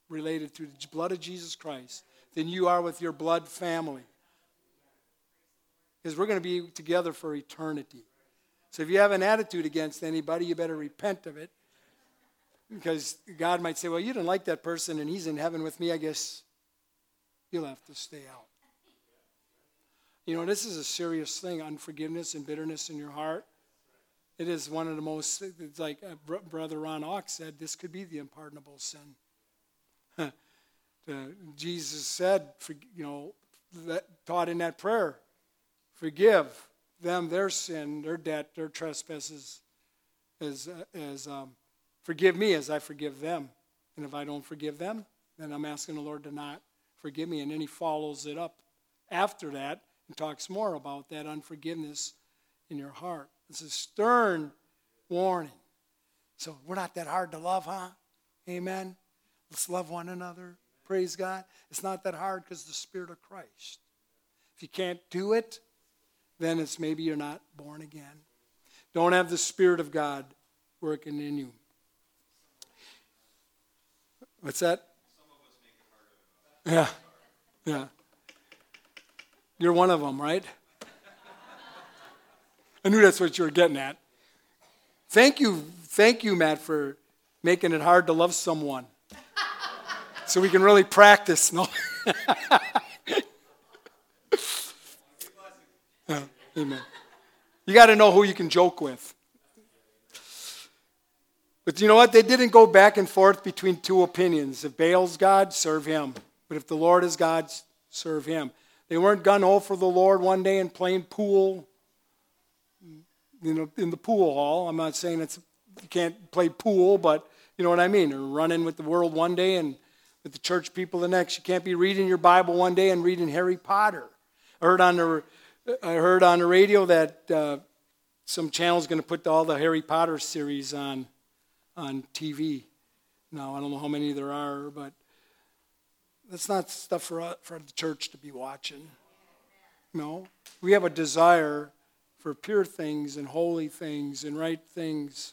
related to the blood of Jesus Christ than you are with your blood family. Because we're going to be together for eternity. So if you have an attitude against anybody, you better repent of it. Because God might say, well, you didn't like that person and he's in heaven with me, I guess you'll have to stay out. You know, this is a serious thing, unforgiveness and bitterness in your heart. It is one of the most, it's like Brother Ron Ox said, this could be the unpardonable sin. Jesus said, taught in that prayer, forgive them their sin, their debt, their trespasses, forgive me as I forgive them. And if I don't forgive them, then I'm asking the Lord to not forgive me. And then he follows it up after that and talks more about that unforgiveness in your heart. It's a stern warning. So we're not that hard to love, huh? Amen. Let's love one another. Praise God. It's not that hard because the Spirit of Christ. If you can't do it, then it's maybe you're not born again. Don't have the Spirit of God working in you. What's that? Some of us make it harder. Yeah. You're one of them, right? I knew that's what you were getting at. Thank you, Matt, for making it hard to love someone. So we can really practice. No. Amen. You got to know who you can joke with. But you know what? They didn't go back and forth between two opinions. If Baal's God, serve him. But if the Lord is God, serve him. They weren't gung-ho for the Lord one day and playing pool in the pool hall. I'm not saying you can't play pool, but you know what I mean. Or running with the world one day and with the church people the next. You can't be reading your Bible one day and reading Harry Potter. I heard on the radio that some channel's going to put all the Harry Potter series on TV. Now, I don't know how many there are, but that's not stuff for the church to be watching. No. We have a desire for pure things and holy things and right things.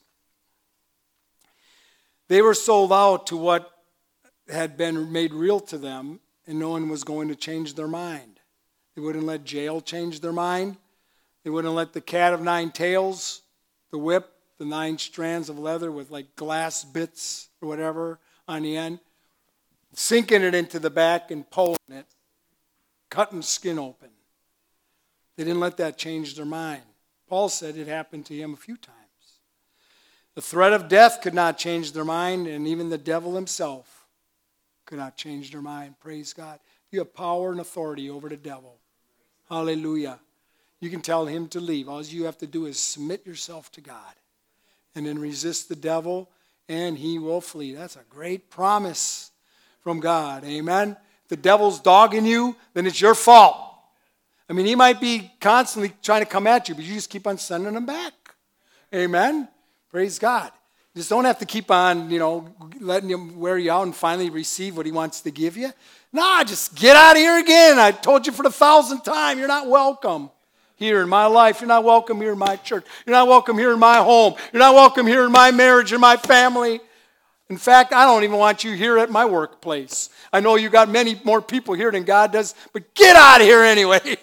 They were sold out to what had been made real to them, and no one was going to change their mind. They wouldn't let jail change their mind. They wouldn't let the cat of nine tails, the whip, the 9 strands of leather with like glass bits or whatever on the end, sinking it into the back and pulling it, cutting skin open. They didn't let that change their mind. Paul said it happened to him a few times. The threat of death could not change their mind, and even the devil himself could not change their mind. Praise God. You have power and authority over the devil. Hallelujah. You can tell him to leave. All you have to do is submit yourself to God and then resist the devil, and he will flee. That's a great promise from God. Amen. If the devil's dogging you, then it's your fault. I mean, he might be constantly trying to come at you, but you just keep on sending him back. Amen. Praise God. You just don't have to keep on, letting him wear you out and finally receive what he wants to give you. No, just get out of here again. I told you for the 1,000th time, you're not welcome here in my life. You're not welcome here in my church. You're not welcome here in my home. You're not welcome here in my marriage and my family. In fact, I don't even want you here at my workplace. I know you got many more people here than God does, but get out of here anyway.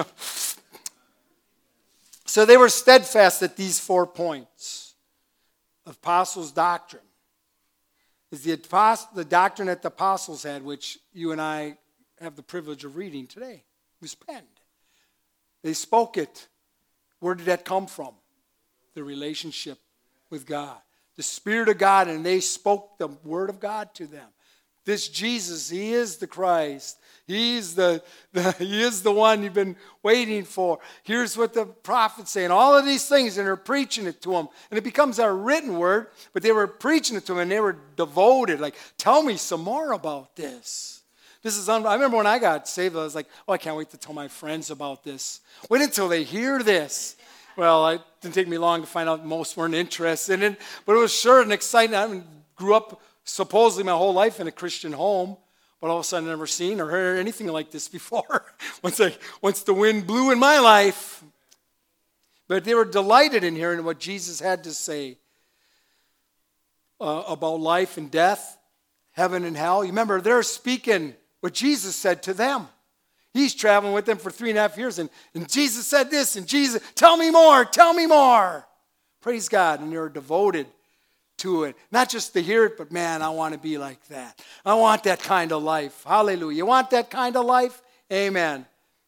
So they were steadfast at these 4 points of apostles' doctrine. Is the doctrine that the apostles had, which you and I have the privilege of reading today. It was penned. They spoke it. Where did that come from? The relationship with God. The Spirit of God, and they spoke the Word of God to them. This Jesus, He is the Christ. He is the one you've been waiting for. Here's what the prophets say. And all of these things, and they're preaching it to them. And it becomes a written word, but they were preaching it to them, and they were devoted. Like, tell me some more about this. I remember when I got saved, I was like, I can't wait to tell my friends about this. Wait until they hear this. Well, it didn't take me long to find out most weren't interested in it, but it was sure and exciting. I grew up supposedly my whole life in a Christian home, but all of a sudden I've never seen or heard anything like this before once the wind blew in my life. But they were delighted in hearing what Jesus had to say about life and death. heaven and hell. You remember, they're speaking what Jesus said to them. He's traveling with them for 3.5 years, and Jesus said this, and Jesus, tell me more, tell me more. Praise God, and they're devoted to it. Not just to hear it, but man, I want to be like that. I want that kind of life. Hallelujah. You want that kind of life? Amen.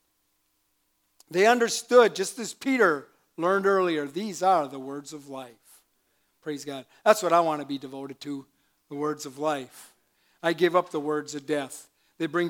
They understood, just as Peter learned earlier, these are the words of life. Praise God. That's what I want to be devoted to, the words of life. I give up the words of death. They bring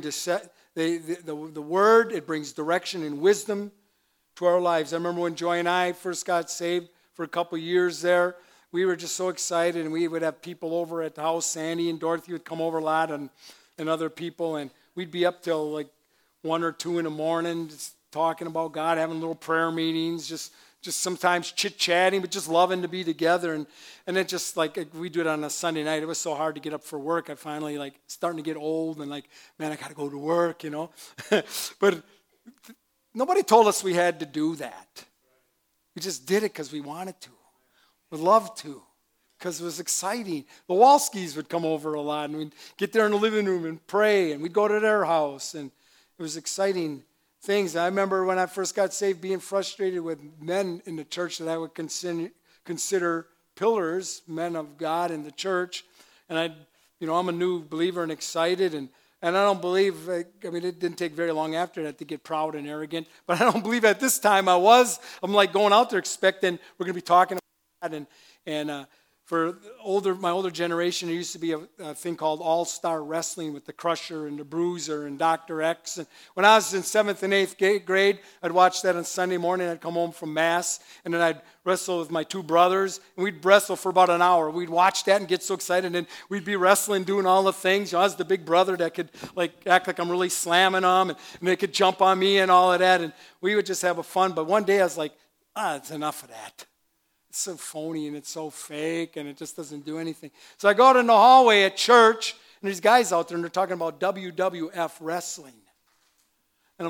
the word, it brings direction and wisdom to our lives. I remember when Joy and I first got saved for a couple years there, we were just so excited, and we would have people over at the house. Sandy and Dorothy would come over a lot, and other people, and we'd be up till like 1 or 2 in the morning just talking about God, having little prayer meetings, just sometimes chit-chatting, but just loving to be together. And it just like, we do it on a Sunday night. It was so hard to get up for work. I finally like starting to get old and like, man, I got to go to work, you know. But nobody told us we had to do that. We just did it because we wanted to. We loved to, because it was exciting. The Walskis would come over a lot, and we'd get there in the living room and pray, and we'd go to their house, and it was exciting things. I remember when I first got saved being frustrated with men in the church that I would consider pillars, men of God in the church. And I'm a new believer and excited, and I don't believe, it didn't take very long after that to get proud and arrogant, but I don't believe at this time I'm like going out there expecting we're going to be talking about God. And for my older generation, there used to be a thing called All-Star Wrestling with the Crusher and the Bruiser and Dr. X. And when I was in 7th and 8th grade, I'd watch that on Sunday morning. I'd come home from Mass, and then I'd wrestle with my 2 brothers, and we'd wrestle for about an hour. We'd watch that and get so excited, and then we'd be wrestling, doing all the things. I was the big brother that could like act like I'm really slamming them, and they could jump on me and all of that, and we would just have a fun. But one day I was like, it's enough of that. It's so phony and it's so fake and it just doesn't do anything. So I go out in the hallway at church, and there's guys out there and they're talking about WWF wrestling. And I'm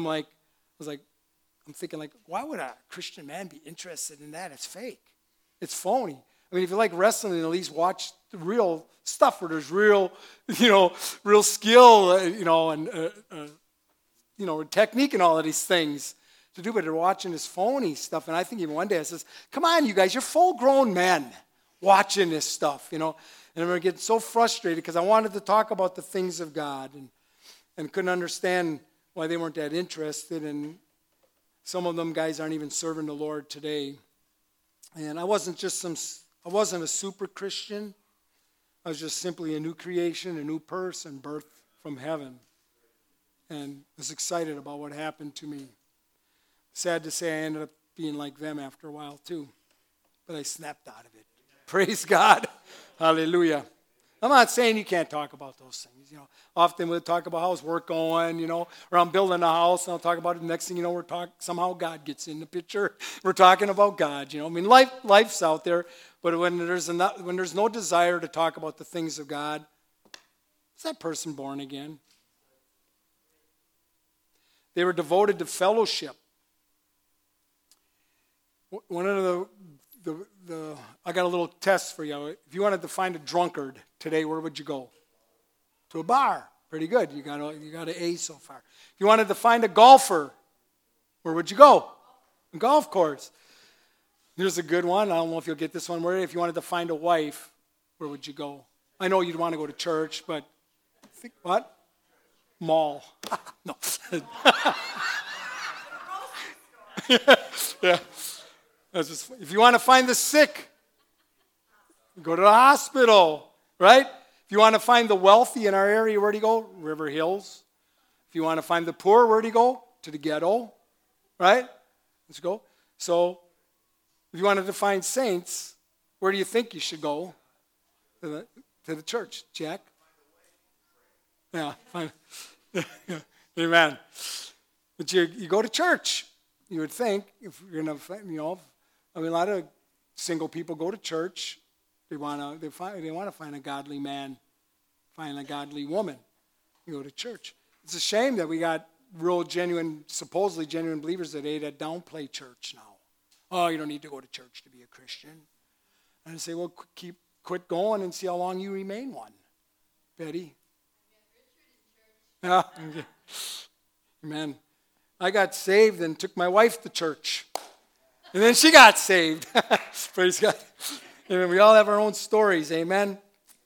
thinking like, why would a Christian man be interested in that? It's fake. It's phony. I mean, if you like wrestling, at least watch the real stuff where there's real skill, and technique and all of these things to do, but they're watching this phony stuff. And I think even one day I says, come on, you guys, you're full-grown men watching this stuff, And I remember getting so frustrated because I wanted to talk about the things of God and couldn't understand why they weren't that interested. And some of them guys aren't even serving the Lord today. And I wasn't a super Christian. I was just simply a new creation, a new person, birthed from heaven. And was excited about what happened to me. Sad to say, I ended up being like them after a while too. But I snapped out of it. Praise God. Hallelujah. I'm not saying you can't talk about those things. Often we'll talk about how's work going, or I'm building a house, and I'll talk about it. The next thing you know, somehow God gets in the picture. We're talking about God, life's out there. But when there's no desire to talk about the things of God, is that person born again? They were devoted to fellowship. One of I got a little test for you. If you wanted to find a drunkard today, where would you go? To a bar. Pretty good. You got an A so far. If you wanted to find a golfer, where would you go? A golf course. Here's a good one. I don't know if you'll get this one. If you wanted to find a wife, where would you go? I know you'd want to go to church, but what? Mall. No. Yeah. If you want to find the sick, go to the hospital, right? If you want to find the wealthy in our area, where do you go? River Hills. If you want to find the poor, where do you go? To the ghetto, right? Let's go. So, if you wanted to find saints, where do you think you should go? To the church, Jack. Yeah, fine. Amen. But you go to church. You would think if you're gonna, a lot of single people go to church. They want to find a godly man, find a godly woman. You go to church. It's a shame that we got supposedly genuine believers that downplay church now. Oh, you don't need to go to church to be a Christian. And I say, well, quit going and see how long you remain one. Betty? Yeah. Amen. I got saved and took my wife to church. And then she got saved. Praise God. And we all have our own stories. Amen.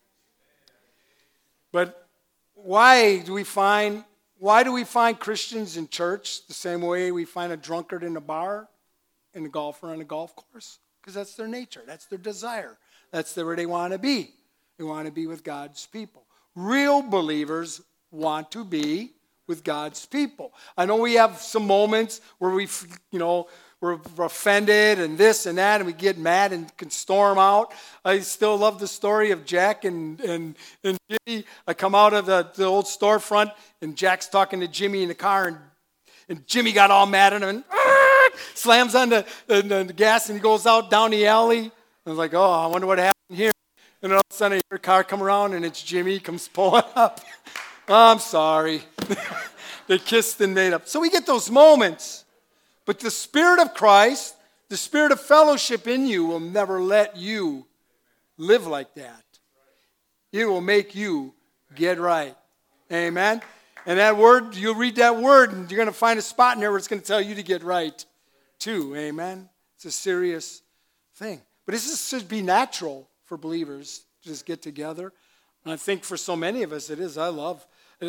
But why do we find Christians in church the same way we find a drunkard in a bar and a golfer on a golf course? Because that's their nature. That's their desire. That's where they want to be. They want to be with God's people. Real believers want to be with God's people. I know we have some moments where we're offended and this and that, and we get mad and can storm out. I still love the story of Jack and Jimmy. I come out of the old storefront, and Jack's talking to Jimmy in the car, and Jimmy got all mad at him and slams on the gas, and he goes out down the alley. I was like, oh, I wonder what happened here. And all of a sudden, I hear a car come around, and it's Jimmy comes pulling up. Oh, I'm sorry. They kissed and made up. So we get those moments. But the Spirit of Christ, the Spirit of fellowship in you will never let you live like that. It will make you get right. Amen? And that word, you'll read that word, and you're going to find a spot in there where it's going to tell you to get right too. Amen? It's a serious thing. But this should be natural for believers to just get together. And I think for so many of us it is. I love,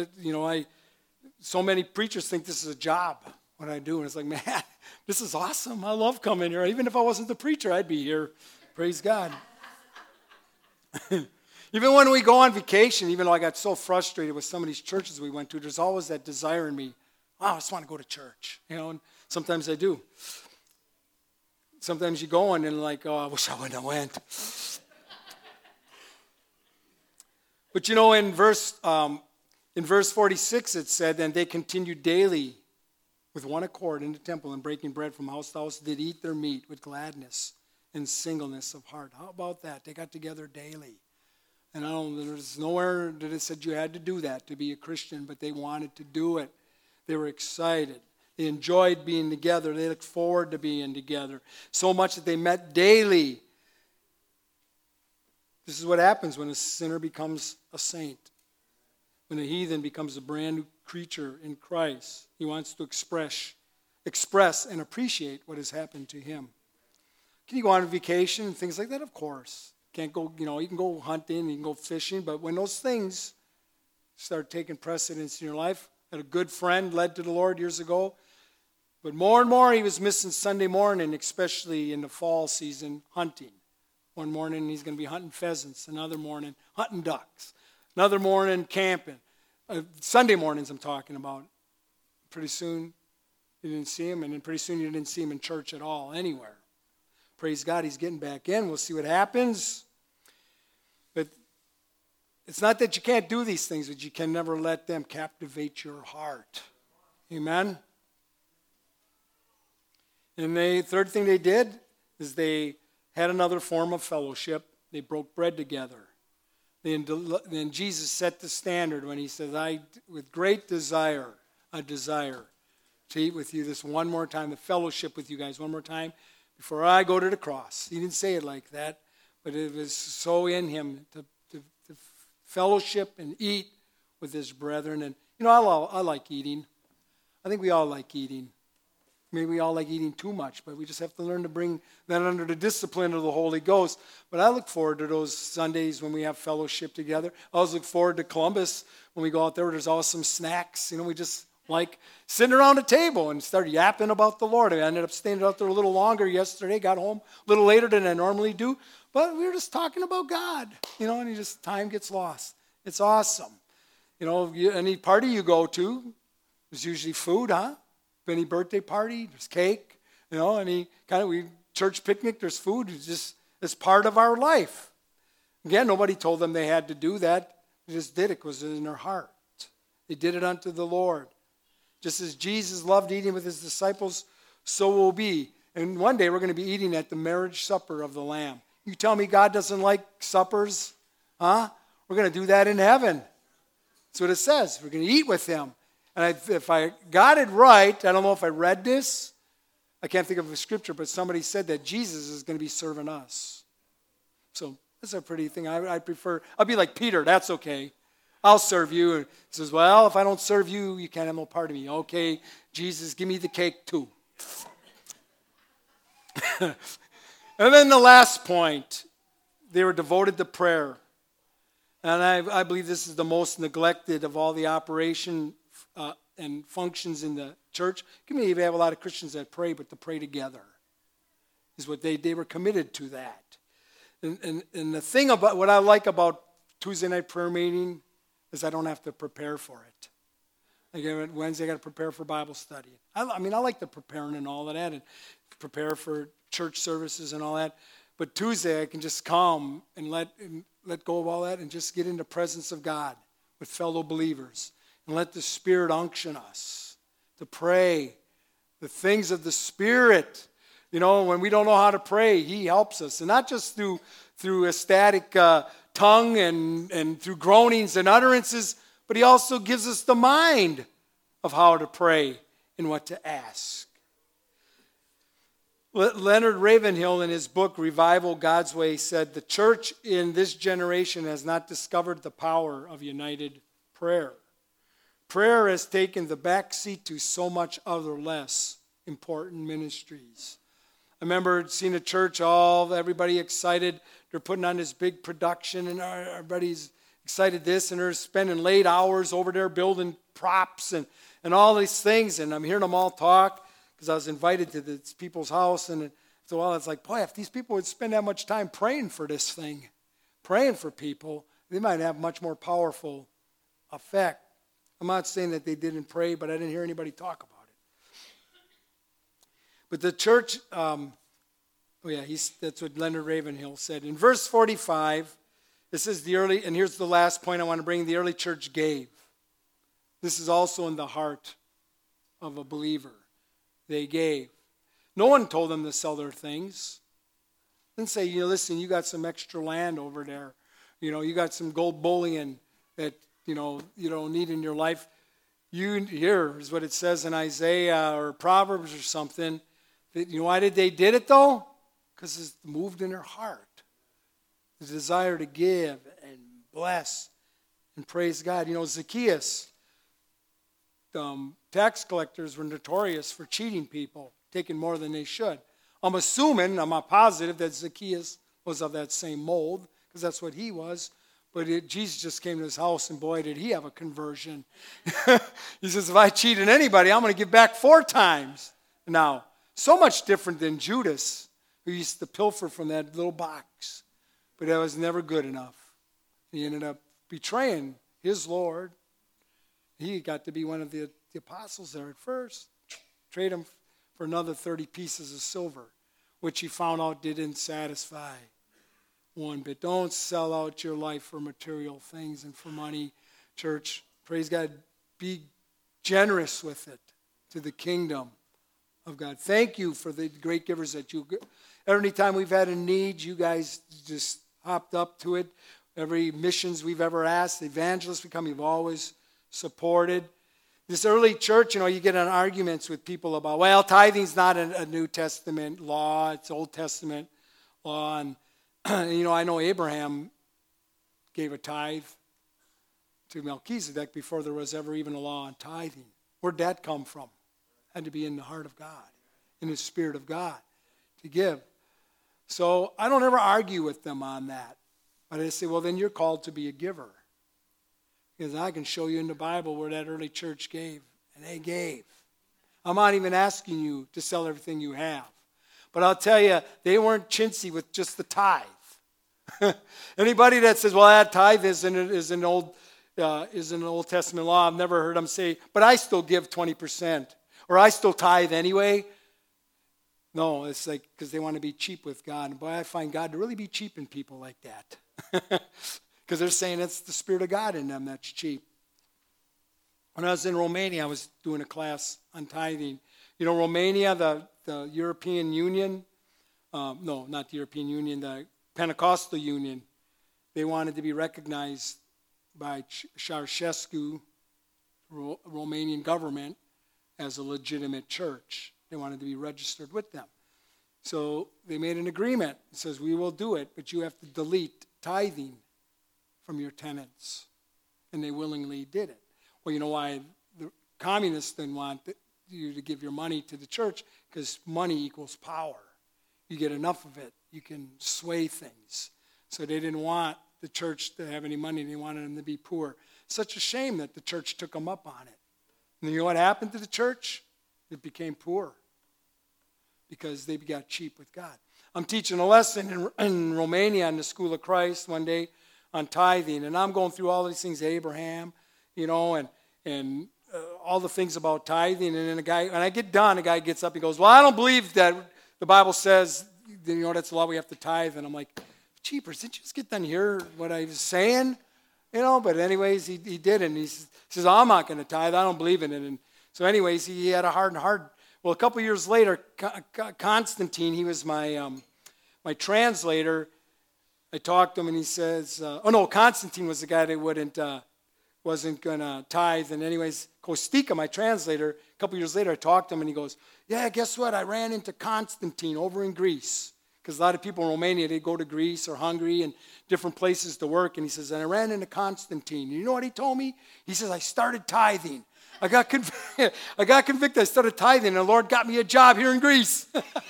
so many preachers think this is a job, what I do. And it's like, man, this is awesome. I love coming here. Even if I wasn't the preacher, I'd be here. Praise God. Even when we go on vacation, even though I got so frustrated with some of these churches we went to, there's always that desire in me. Oh, I just want to go to church. And sometimes I do. Sometimes you go and like, oh, I wish I wouldn't have went. But in verse 46 it said, and they continued daily with one accord in the temple and breaking bread from house to house, did eat their meat with gladness and singleness of heart. How about that? They got together daily. And there's nowhere that it said you had to do that to be a Christian, but they wanted to do it. They were excited. They enjoyed being together. They looked forward to being together. So much that they met daily. This is what happens when a sinner becomes a saint. When a heathen becomes a brand new creature in Christ. He wants to express and appreciate what has happened to him. Can you go on vacation and things like that? Of course. Can't go, you can go hunting, you can go fishing, but when those things start taking precedence in your life, I had a good friend led to the Lord years ago, but more and more he was missing Sunday morning, especially in the fall season, hunting. One morning he's going to be hunting pheasants, another morning hunting ducks, another morning camping. Sunday mornings I'm talking about. Pretty soon you didn't see him, and then pretty soon you didn't see him in church at all, anywhere. Praise God, he's getting back in. We'll see what happens. But it's not that you can't do these things, but you can never let them captivate your heart. Amen? And the third thing they did is they had another form of fellowship. They broke bread together. Then Jesus set the standard when he says, I, with great desire, I desire to eat with you this one more time, to fellowship with you guys one more time before I go to the cross. He didn't say it like that, but it was so in him to fellowship and eat with his brethren. And, I like eating. I think we all like eating. Maybe we all like eating too much, but we just have to learn to bring that under the discipline of the Holy Ghost. But I look forward to those Sundays when we have fellowship together. I always look forward to Columbus when we go out there. There's always some snacks. We just like sitting around a table and start yapping about the Lord. I ended up staying out there a little longer yesterday, got home a little later than I normally do. But we were just talking about God, and time gets lost. It's awesome. Any party you go to, there's usually food, huh? Any birthday party, there's cake, any kind of church picnic, there's food. It's part of our life. Again, nobody told them they had to do that. They just did it because it was in their heart. They did it unto the Lord. Just as Jesus loved eating with his disciples, so will we. And one day we're going to be eating at the marriage supper of the Lamb. You tell me God doesn't like suppers? Huh? We're going to do that in heaven. That's what it says. We're going to eat with him. And if I got it right, I don't know if I read this. I can't think of a scripture, but somebody said that Jesus is going to be serving us. So that's a pretty thing. I prefer, I'll be like Peter. That's okay. I'll serve you. And he says, well, if I don't serve you, you can't have no part of me. Okay, Jesus, give me the cake too. And then the last point, they were devoted to prayer. And I believe this is the most neglected of all the operation and functions in the church. You may even have a lot of Christians that pray, but to pray together is what they were committed to that. And the thing about what I like about Tuesday night prayer meeting is I don't have to prepare for it. Like Wednesday, I got to prepare for Bible study. I like the preparing and all of that, and prepare for church services and all that. But Tuesday, I can just come and let go of all that and just get in the presence of God with fellow believers and let the Spirit unction us to pray the things of the Spirit. When we don't know how to pray, He helps us. And not just through ecstatic tongue and through groanings and utterances, but He also gives us the mind of how to pray and what to ask. Leonard Ravenhill, in his book, Revival God's Way, said, the church in this generation has not discovered the power of united prayer. Prayer has taken the back seat to so much other less important ministries. I remember seeing a church, everybody excited. They're putting on this big production, and everybody's excited this, and they're spending late hours over there building props and all these things. And I'm hearing them all talk because I was invited to these people's house. And so it's like, boy, if these people would spend that much time praying for this thing, praying for people, they might have much more powerful effect. I'm not saying that they didn't pray, but I didn't hear anybody talk about it. But the church, that's what Leonard Ravenhill said. In verse 45, this is and here's the last point I want to bring, the early church gave. This is also in the heart of a believer. They gave. No one told them to sell their things. Didn't say, listen, you got some extra land over there. You got some gold bullion that, you don't need in your life. Here is what it says in Isaiah or Proverbs or something. Why did they did it though? Because it's moved in their heart. The desire to give and bless and praise God. Zacchaeus, tax collectors were notorious for cheating people, taking more than they should. I'm not positive that Zacchaeus was of that same mold, because that's what he was. But Jesus just came to his house, and boy, did he have a conversion. He says, if I cheated anybody, I'm going to give back 4 times. Now, so much different than Judas, who used to pilfer from that little box. But that was never good enough. He ended up betraying his Lord. He got to be one of the apostles there at first. Trade him for another 30 pieces of silver, which he found out didn't satisfy one bit. Don't sell out your life for material things and for money, church. Praise God. Be generous with it to the kingdom of God. Thank you for the great givers that you. Every time we've had a need, you guys just hopped up to it. Every missions we've ever asked, evangelists you've always supported. This early church, you get in arguments with people about, well, tithing's not a New Testament law, it's Old Testament law. And, I know Abraham gave a tithe to Melchizedek before there was ever even a law on tithing. Where'd that come from? Had to be in the heart of God, in the Spirit of God to give. So I don't ever argue with them on that. But I say, well, then you're called to be a giver. Because I can show you in the Bible where that early church gave. And they gave. I'm not even asking you to sell everything you have. But I'll tell you, they weren't chintzy with just the tithe. Anybody that says, well, that tithe is an Old Testament law, I've never heard them say, but I still give 20%. Or I still tithe anyway. No, it's like because they want to be cheap with God. And boy, I find God to really be cheap in people like that. Because they're saying it's the Spirit of God in them that's cheap. When I was in Romania, I was doing a class on tithing. Romania, the European Union, no, not the European Union, the Pentecostal Union, they wanted to be recognized by Ceausescu, Romanian government, as a legitimate church. They wanted to be registered with them. So they made an agreement. It says, we will do it, but you have to delete tithing from your tenants. and they willingly did it. Well, you know why the communists didn't want you to give your money to the church? Because money equals power. You get enough of it, you can sway things. So they didn't want the church to have any money. They wanted them to be poor. Such a shame that the church took them up on it. And you know what happened to the church? It became poor because they got cheap with God. I'm teaching a lesson in Romania in the School of Christ one day on tithing, and I'm going through all these things, Abraham, and all the things about tithing. And then when I get done, a guy gets up, he goes, well, I don't believe that the Bible says, that's the law, we have to tithe. And I'm like, jeepers, didn't you just get done here what I was saying? But anyways, he did, and he says, I'm not going to tithe, I don't believe in it. And so anyways, he had a hard. Well, a couple years later, Constantine, he was my translator. I talked to him, and he says, Constantine was the guy that wasn't going to tithe. And anyways, Kostika, my translator, a couple years later, I talked to him, and he goes, yeah, guess what? I ran into Constantine over in Greece. Because a lot of people in Romania, they go to Greece or Hungary and different places to work. And he says, and I ran into Constantine. You know what he told me? He says, I started tithing. I got convicted. I started tithing, and the Lord got me a job here in Greece.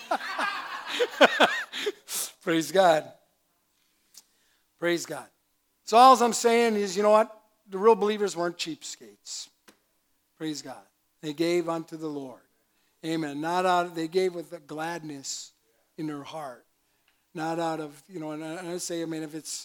Praise God. Praise God. So all I'm saying is, you know what? The real believers weren't cheapskates. Praise God. They gave unto the Lord. Amen. They gave with a gladness in their heart. Not out of, and I say, if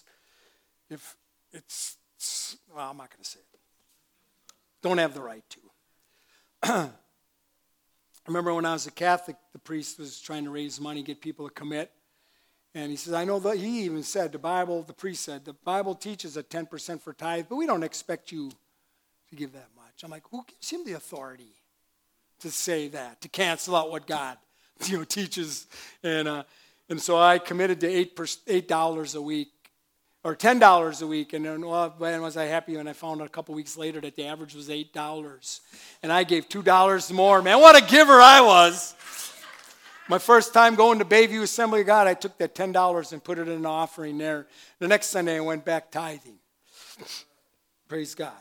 it's, well, I'm not going to say it. Don't have the right to. I remember when I was a Catholic, the priest was trying to raise money, get people to commit. And he says, I know that he even said, the priest said, the Bible teaches a 10% for tithe, but we don't expect you to give that much. I'm like, who gives him the authority to say that, to cancel out what God teaches? And so I committed to $8 a week, or $10 a week. And then, man, was I happy when I found out a couple weeks later that the average was $8. And I gave $2 more. Man, what a giver I was. My first time going to Bayview Assembly of God, I took that $10 and put it in an offering there. The next Sunday, I went back tithing. Praise God.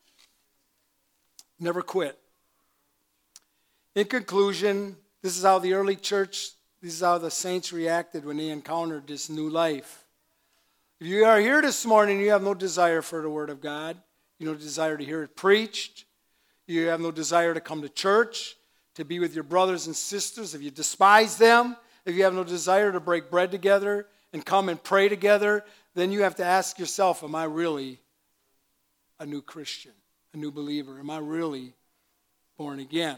Never quit. In conclusion, this is how the early church, this is how the saints reacted when they encountered this new life. If you are here this morning and you have no desire for the Word of God, you have no desire to hear it preached, you have no desire to come to church, to be with your brothers and sisters, if you despise them, if you have no desire to break bread together and come and pray together, then you have to ask yourself, am I really a new Christian, a new believer? Am I really born again?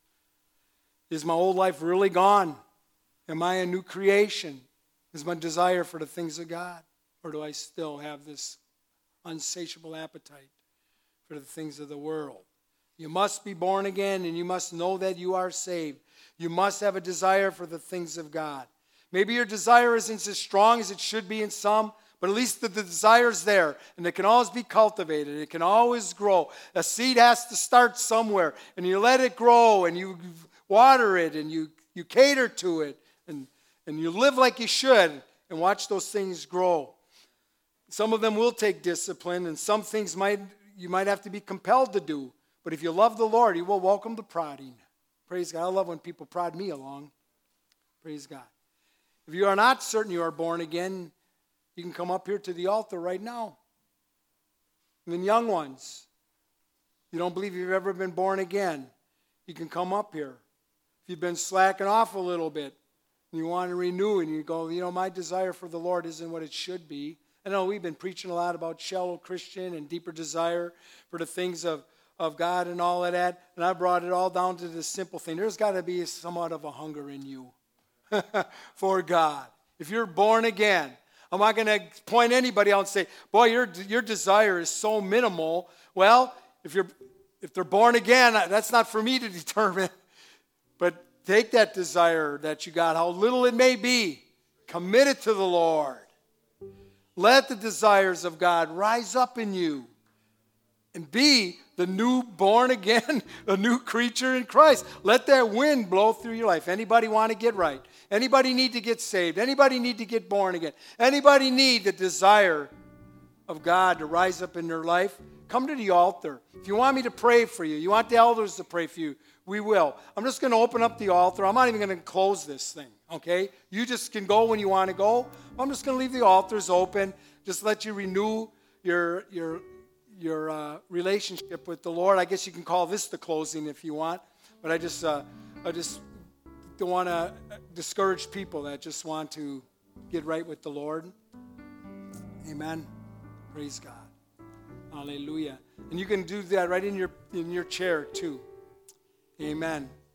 Is my old life really gone? Am I a new creation? Is my desire for the things of God? Or do I still have this unsatiable appetite for the things of the world? You must be born again, and you must know that you are saved. You must have a desire for the things of God. Maybe your desire isn't as strong as it should be in some, but at least the desire's there, and it can always be cultivated. It can always grow. A seed has to start somewhere, and you let it grow, and you water it, and you cater to it, and you live like you should, and watch those things grow. Some of them will take discipline, and some things you might have to be compelled to do. But if you love the Lord, He will welcome the prodding. Praise God. I love when people prod me along. Praise God. If you are not certain you are born again, you can come up here to the altar right now. Even young ones, you don't believe you've ever been born again, you can come up here. If you've been slacking off a little bit, and you want to renew, and you go, my desire for the Lord isn't what it should be. I know we've been preaching a lot about shallow Christian and deeper desire for the things of God and all of that, and I brought it all down to this simple thing. There's got to be somewhat of a hunger in you for God. If you're born again, I'm not going to point anybody out and say, boy, your desire is so minimal. Well, if they're born again, that's not for me to determine. But take that desire that you got, how little it may be, commit it to the Lord. Let the desires of God rise up in you and be the new born again, a new creature in Christ. Let that wind blow through your life. Anybody want to get right? Anybody need to get saved? Anybody need to get born again? Anybody need the desire of God to rise up in their life, come to the altar. If you want me to pray for you, you want the elders to pray for you, we will. I'm just going to open up the altar. I'm not even going to close this thing, okay? You just can go when you want to go. I'm just going to leave the altars open. Just let you renew your relationship with the Lord. I guess you can call this the closing if you want. But I just don't want to discourage people that just want to get right with the Lord. Amen. Praise God. Hallelujah. And you can do that right in your chair too. Amen.